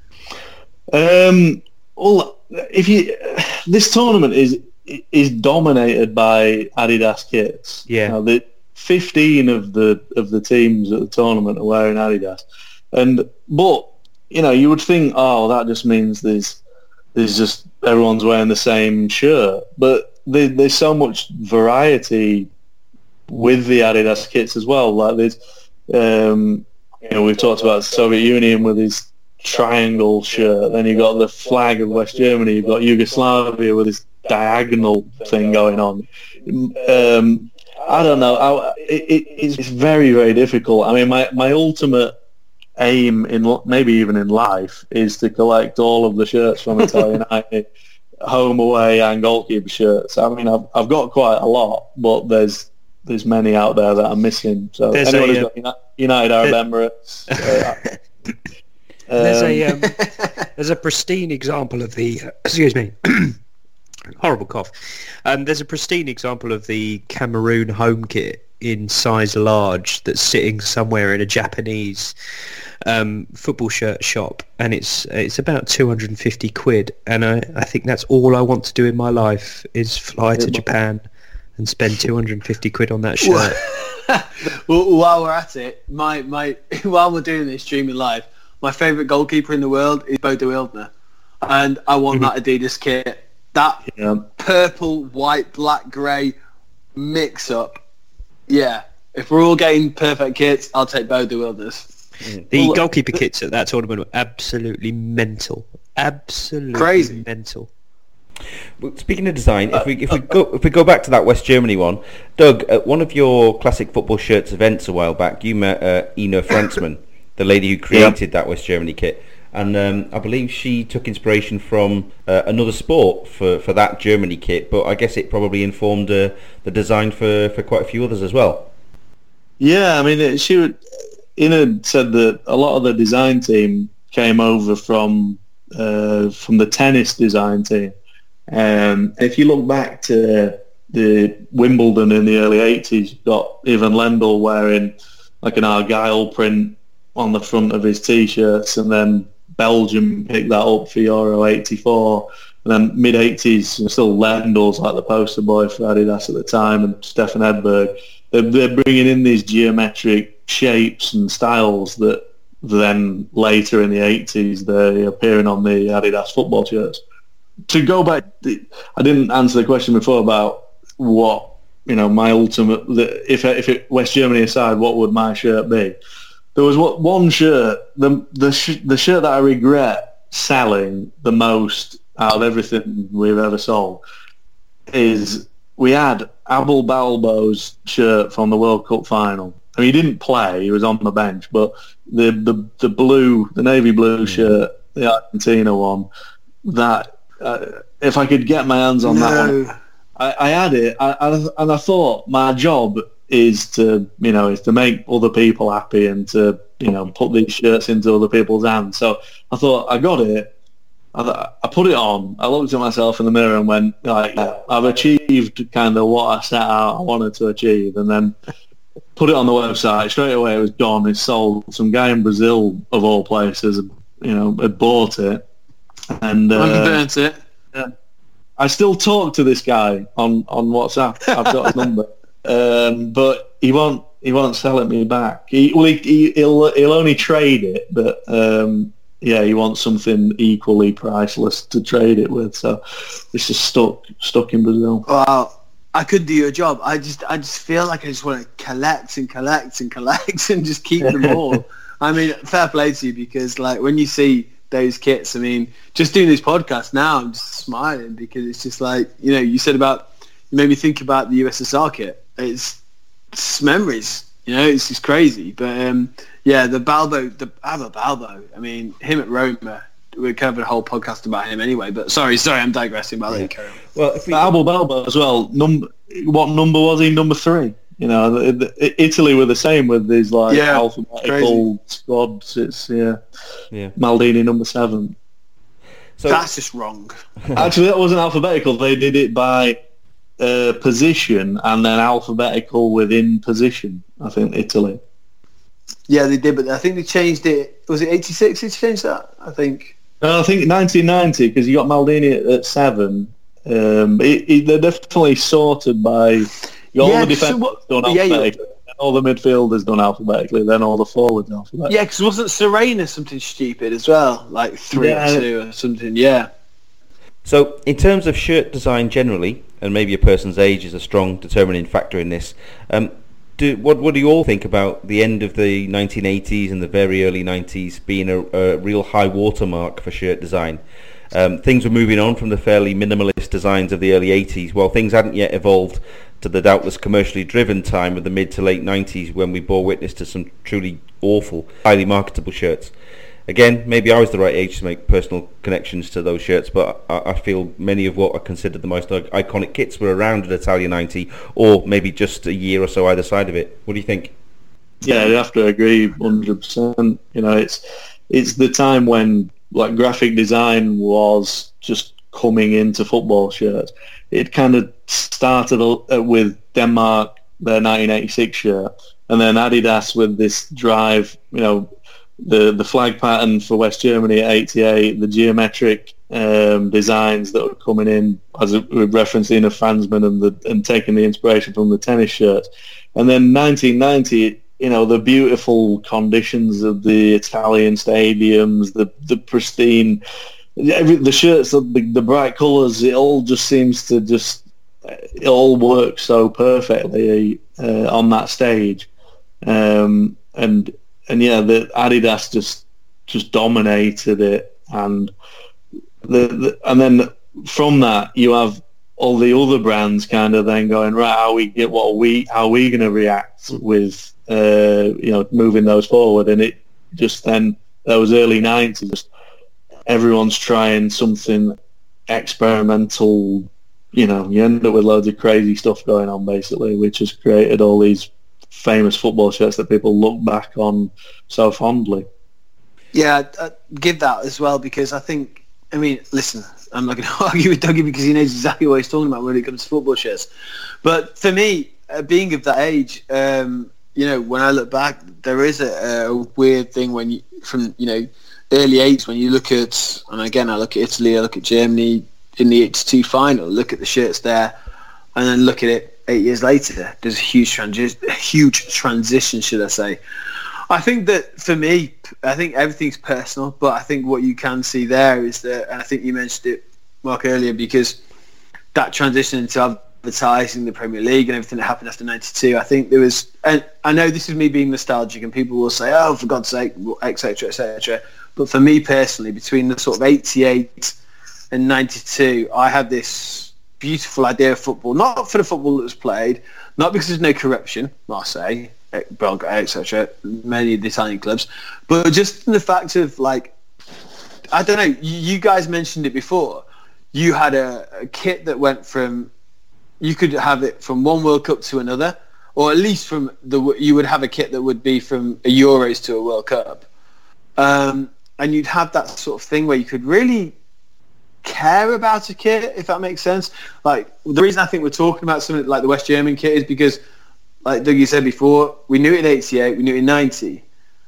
Well, this tournament is dominated by Adidas kits. Yeah. Now, the 15 of the teams at the tournament are wearing Adidas, but you know, you would think, oh, that just means there's just everyone's wearing the same shirt, but there's so much variety with the Adidas kits as well. Like there's, you know, we've talked about the Soviet Union with his triangle shirt. Then you've got the flag of West Germany. You've got Yugoslavia with his diagonal thing going on. I don't know. It's very, very difficult. I mean, my ultimate aim maybe even in life is to collect all of the shirts from Italian 90, home, away, and goalkeeper shirts. I mean, I've got quite a lot, but there's many out there that I'm missing. So anyone who's got United Arab Emirates. There's a pristine example of the excuse me. Horrible cough. There's a pristine example of the Cameroon home kit in size large that's sitting somewhere in a Japanese football shirt shop, and it's about 250 quid. And I think that's all I want to do in my life is fly to Japan and spend 250 quid on that shirt. Well, while we're at it, while we're doing this streaming live, my favourite goalkeeper in the world is Bodo Illner, and I want that Adidas kit. That purple, white, black, grey mix-up. Yeah. If we're all getting perfect kits, I'll take Bodo Illner's. The goalkeeper kits at that tournament were absolutely mental. Absolutely crazy. Mental. Well, speaking of design, if we go back to that West Germany one, Doug, at one of your classic football shirts events a while back, you met Ina Franzmann, the lady who created that West Germany kit. And I believe she took inspiration from another sport for that Germany kit, but I guess it probably informed the design for quite a few others as well. Yeah, I mean, Ina said that a lot of the design team came over from the tennis design team. If you look back to the Wimbledon in the early 80s, you've got Ivan Lendl wearing like an Argyle print on the front of his T-shirts, and then Belgium picked that up for Euro 84, and then mid-80s, still Lendl's like the poster boy for Adidas at the time, and Stefan Edberg. They're bringing in these geometric shapes and styles that then later in the 80s they're appearing on the Adidas football shirts. To go back, I didn't answer the question before about what, my ultimate, if West Germany aside, what would my shirt be? There was one shirt, the shirt that I regret selling the most out of everything we've ever sold is we had Abel Balbo's shirt from the World Cup final. I mean, he didn't play; he was on the bench. But the navy blue shirt, the Argentina one, that if I could get my hands on that one, I had it, and I thought my job is to make other people happy and to put these shirts into other people's hands. So I thought I got it. I put it on. I looked at myself in the mirror and went, I've achieved kind of what I set out I wanted to achieve, and then put it on the website. Straight away it was gone. It's sold. Some guy in Brazil, of all places, had bought it and burnt it. I still talk to this guy on WhatsApp. I've got his number. But he won't sell it me back. He'll only trade it, but he wants something equally priceless to trade it with. So it's just stuck in Brazil. Well, I could do your job. I just feel like I just want to collect and collect and collect and just keep them all. I mean, fair play to you, because like when you see those kits, I mean, just doing this podcast now, I'm just smiling, because it's just like, you know, you made me think about the USSR kit. It's memories, you know, it's just crazy. But the Balbo, I mean, him at Roma, we covered a whole podcast about him anyway. But sorry, I'm digressing. But I'll let you carry on. Well, Albo Balbo as well. What number was he? Number 3. You know, Italy were the same with these alphabetical squads. It's Maldini number 7. So that's just wrong. Actually, that wasn't alphabetical. They did it by position and then alphabetical within position. I think Italy. Yeah, they did, but I think they changed it. Was it 86? They changed that, I think. No, I think 1990, because you got Maldini at 7. They're definitely sorted by all the defenders done alphabetically, all the midfielders done alphabetically, then all the forwards alphabetically. Yeah, because wasn't Serena something stupid as well, like 3 or 2 or something? Yeah. So, in terms of shirt design generally, and maybe a person's age is a strong determining factor in this. What do you all think about the end of the 1980s and the very early 90s being a real high watermark for shirt design? Things were moving on from the fairly minimalist designs of the early 80s, while things hadn't yet evolved to the doubtless commercially driven time of the mid to late 90s, when we bore witness to some truly awful, highly marketable shirts. Again, maybe I was the right age to make personal connections to those shirts, but I feel many of what are considered the most iconic kits were around at Italia 90, or maybe just a year or so either side of it. What do you think? Yeah, I have to agree 100%. You know, it's the time when like graphic design was just coming into football shirts. It kind of started with Denmark, their 1986 shirt, and then Adidas with this drive, you know, the flag pattern for West Germany at 88, the geometric designs that were coming in, as we're referencing a fansman and taking the inspiration from the tennis shirts. And then 1990, you know, the beautiful conditions of the Italian stadiums, the pristine, the shirts, the bright colours, it all just seems to it all works so perfectly on that stage. And yeah, the Adidas just dominated it, and and then from that you have all the other brands kind of then going, right, how are we going to react with moving those forward? And it just then those early 90s, just everyone's trying something experimental. You know, you end up with loads of crazy stuff going on basically, which has created all these famous football shirts that people look back on so fondly. Yeah, I'd give that as well, because I think, I mean, listen, I'm not going to argue with Dougie because he knows exactly what he's talking about when it comes to football shirts. But for me, being of that age, when I look back, there is a weird thing when you, from, early 80s, when you look at, and again, I look at Italy, I look at Germany in the 82 final, look at the shirts there, and then look at it 8 years later, there's a huge transition, should I say. I think that for me, I think everything's personal, but I think what you can see there is that, and I think you mentioned it, Mark, earlier, because that transition into advertising the Premier League and everything that happened after 92, I think there was, and I know this is me being nostalgic and people will say, oh, for God's sake, etc., etc. But for me personally, between the sort of 88 and 92, I have this beautiful idea of football, not for the football that was played, not because there's no corruption, Marseille, Belgrade, etc., many of the Italian clubs, but just the fact of, like, I don't know, you guys mentioned it before, you had a kit that went from, you could have it from one World Cup to another, or at least you would have a kit that would be from a Euros to a World Cup, and you'd have that sort of thing where you could really care about a kit, if that makes sense. Like, the reason I think we're talking about something like the West German kit is because, like Dougie said before, we knew it in 88, we knew it in 90.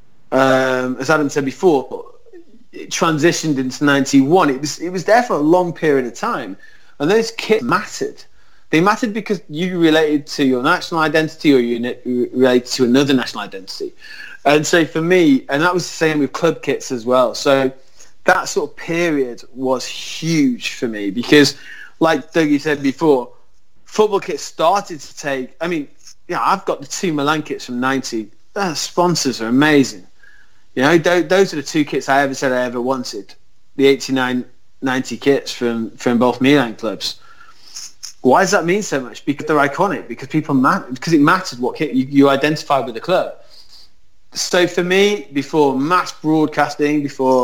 As Adam said before, it transitioned into 91. It was there for a long period of time, and those kits mattered. They mattered because you related to your national identity or you related to another national identity. And so for me, and that was the same with club kits as well. So that sort of period was huge for me because, like Dougie said before, football kits started to take... I mean, yeah, I've got the 2 Milan kits from 90. Sponsors are amazing. You know, those are the 2 kits I ever said I ever wanted. The 89-90 kits from both Milan clubs. Why does that mean so much? Because they're iconic. Because because it mattered what kit you identified with the club. So for me, before mass broadcasting,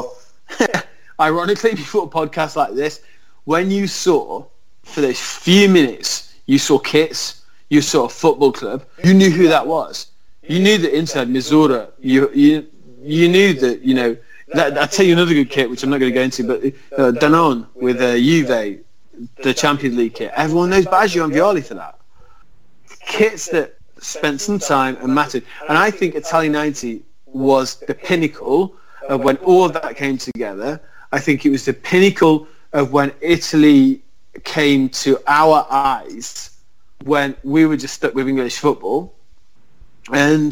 ironically, before podcasts like this, when you saw, for those few minutes, you saw kits, you saw a football club, you knew who that was. You knew that inside Missouri, you knew that, you know, I'll tell you another good kit, which I'm not going to go into, but Danone with Juve, the Champions League kit. Everyone knows Baggio and Violi for that. Kits that spent some time and mattered. And I think Italia 90 was the pinnacle of when all of that came together. I think it was the pinnacle of when Italy came to our eyes when we were just stuck with English football. And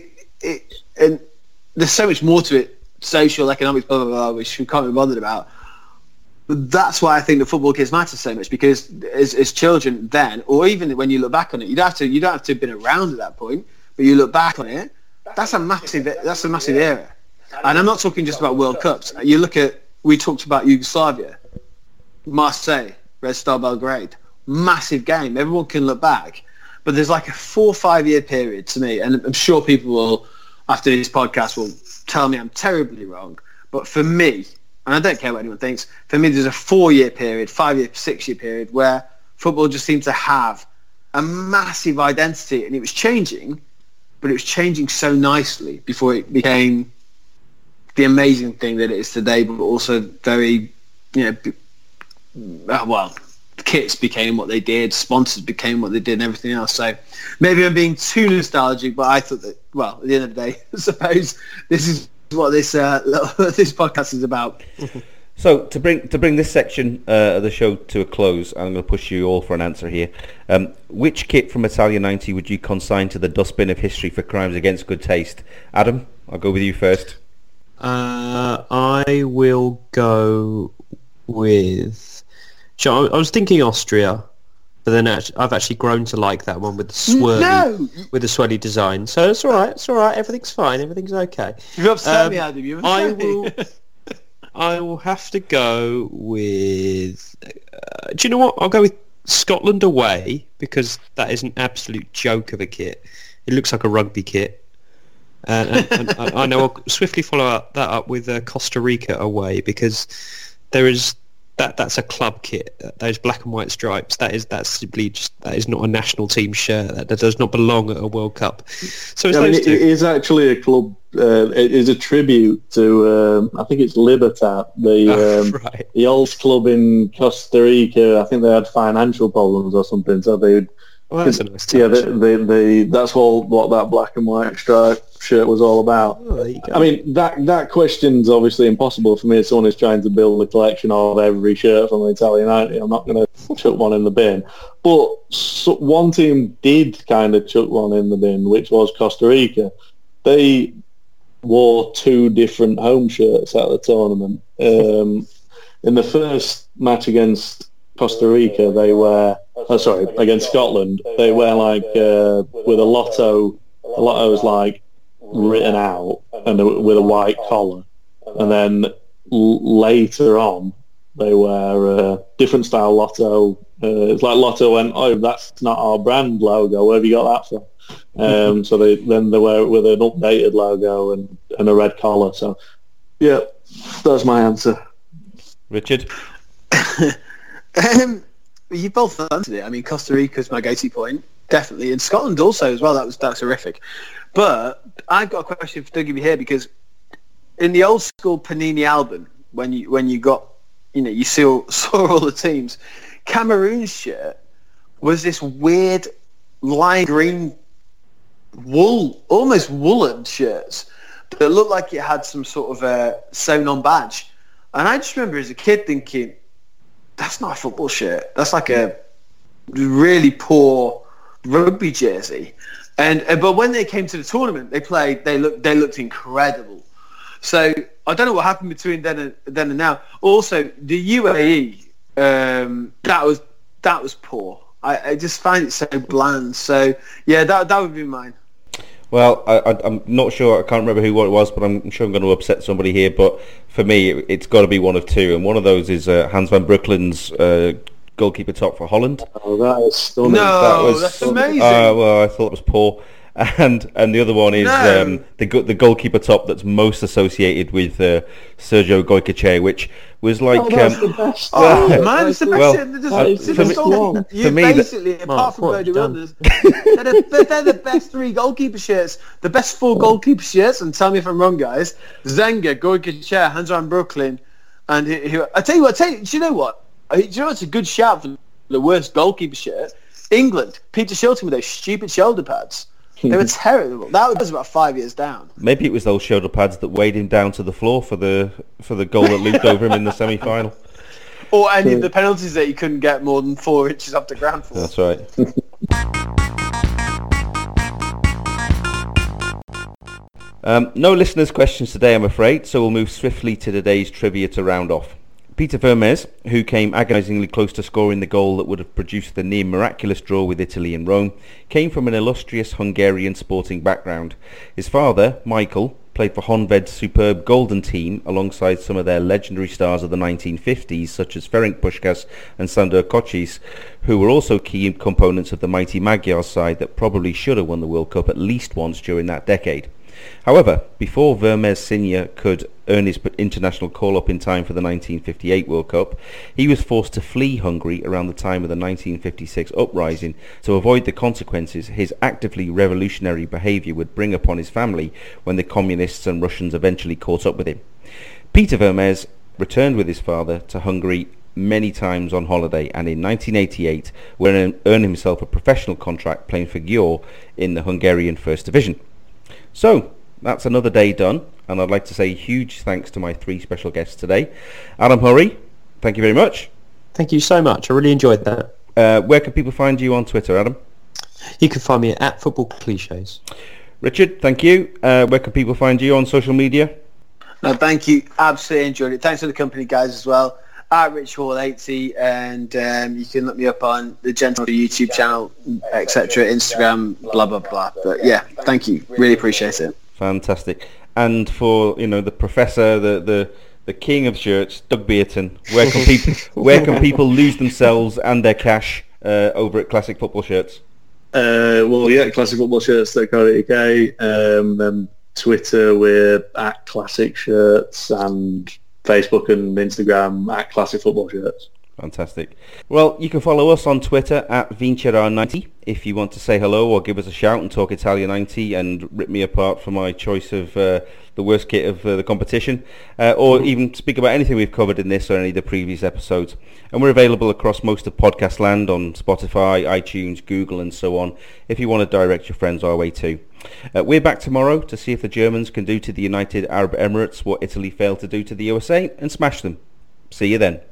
and there's so much more to it, social, economics, blah, blah, blah, which we can't be bothered about. But that's why I think the football kids matter so much, because as children then, or even when you look back on it, you don't have to have been around at that point, but you look back on it, that's a massive era. And I'm not talking just about World Cups. You look at, we talked about Yugoslavia, Marseille, Red Star Belgrade, massive game. Everyone can look back. But there's like a 4 or 5 year period to me, and I'm sure people will, after this podcast, will tell me I'm terribly wrong. But for me, and I don't care what anyone thinks, for me there's a 4 year period, 5 year, 6 year period where football just seemed to have a massive identity, and it was changing, but it was changing so nicely before it became the amazing thing that it is today, but also very, you know, well, kits became what they did, sponsors became what they did, and everything else. So maybe I'm being too nostalgic, but I thought that, well, at the end of the day, I suppose this is what this this podcast is about. So to bring this section of the show to a close, I'm going to push you all for an answer here. Which kit from Italia 90 would you consign to the dustbin of history for crimes against good taste? Adam, I'll go with you first. I will go with... So I was thinking Austria, but then I've actually grown to like that one with the swirly design. So it's all right. It's all right. Everything's fine. Everything's okay. You've upset me, Adam. I will have to go with... do you know what? I'll go with Scotland away, because that is an absolute joke of a kit. It looks like a rugby kit. And I know I'll swiftly follow that up with Costa Rica away, because there is... That's a club kit. Those black and white stripes. That's simply just, that is not a national team shirt. That does not belong at a World Cup. So it's those two. It is actually a club. It is a tribute to I think it's Libertad, the old club in Costa Rica. I think they had financial problems or something, so they. Well, that's a nice touch. Yeah, that's all what that black and white stripe shirt was all about. Oh, there you go. I mean, that question's obviously impossible for me as someone who's trying to build a collection of every shirt from the Italia 90. I'm not going to chuck one in the bin. But one team did kind of chuck one in the bin, which was Costa Rica. They wore 2 different home shirts at the tournament. In the first match against Costa Rica, they were... against Scotland, they wear like with a lotto's like written out and with a white collar, and then later on they wear a different style lotto. It's like Lotto went, oh, that's not our brand logo. Where have you got that from? So they wear it with an updated logo and a red collar. So yeah, that's my answer. Richard. You both answered it. I mean, Costa Rica's my go-to point, definitely, and Scotland also as well. That's horrific. But I've got a question for Dougie here, because in the old school Panini album, when you got, you know, you saw all the teams, Cameroon's shirt was this weird lime green wool, almost woolen shirts that looked like it had some sort of a sewn-on badge. And I just remember as a kid thinking, that's not a football shirt. That's like a really poor rugby jersey, but when they came to the tournament, they looked incredible. So I don't know what happened between then and now. Also, the UAE, that was poor. I just find it so bland. So yeah, that would be mine. Well, I'm not sure. I can't remember who it was, but I'm sure I'm going to upset somebody here. But for me, it's got to be one of two, and one of those is Hans van Breukele's goalkeeper top for Holland. Oh, that is stunning. No, that's amazing. Well, I thought it was poor. And the other one is the goalkeeper top that's most associated with Sergio Goycochea, which was like... that's the best. Man, it's the best. You basically, apart from Bodie Wilders, they're the best three goalkeeper shirts, the best four goalkeeper shirts, and tell me if I'm wrong, guys. Zenga, Goycochea, Hans van Breukelen, and I tell you, do you know what? Do you know what's a good shout for the worst goalkeeper shirt? England, Peter Shilton with those stupid shoulder pads. They were terrible. That was about 5 years down. Maybe it was those shoulder pads that weighed him down to the floor for the goal that looped over him in the semi-final. Or any of the penalties that he couldn't get more than 4 inches off the ground for. That's right. No listeners' questions today, I'm afraid, so we'll move swiftly to today's trivia to round off. Peter Vermes, who came agonisingly close to scoring the goal that would have produced the near-miraculous draw with Italy in Rome, came from an illustrious Hungarian sporting background. His father, Michael, played for Honved's superb Golden team alongside some of their legendary stars of the 1950s, such as Ferenc Puskás and Sándor Kocsis, who were also key components of the mighty Magyar side that probably should have won the World Cup at least once during that decade. However, before Vermes Sr. could earn his international call-up in time for the 1958 World Cup, he was forced to flee Hungary around the time of the 1956 uprising to avoid the consequences his actively revolutionary behaviour would bring upon his family when the communists and Russians eventually caught up with him. Peter Vermes returned with his father to Hungary many times on holiday, and in 1988 earned himself a professional contract playing for Győr in the Hungarian First Division. So, that's another day done, and I'd like to say huge thanks to my three special guests today. Adam Hurrey, thank you very much. Thank you so much. I really enjoyed that. Where can people find you on Twitter, Adam? You can find me at Football Clichés. Richard, thank you. Where can people find you on social media? No, thank you. Absolutely enjoyed it. Thanks for the company, guys, as well. At Rich Hall 80, and you can look me up on the Gentle YouTube channel, etc., Instagram, blah blah blah. But yeah, thank you. Really appreciate it. Fantastic. And for the professor, the king of shirts, Doug Beaton, where can people lose themselves and their cash over at Classic Football Shirts? classicfootballshirts.co.uk. Then Twitter, we're at Classic Shirts, and Facebook and Instagram at Classic Football Shirts. Fantastic. Well, you can follow us on Twitter at Vincerà90 if you want to say hello or give us a shout and talk Italia 90 and rip me apart for my choice of the worst kit of the competition, or even speak about anything we've covered in this or any of the previous episodes. And we're available across most of podcast land on Spotify, iTunes, Google and so on if you want to direct your friends our way too. We're back tomorrow to see if the Germans can do to the United Arab Emirates what Italy failed to do to the USA and smash them. See you then.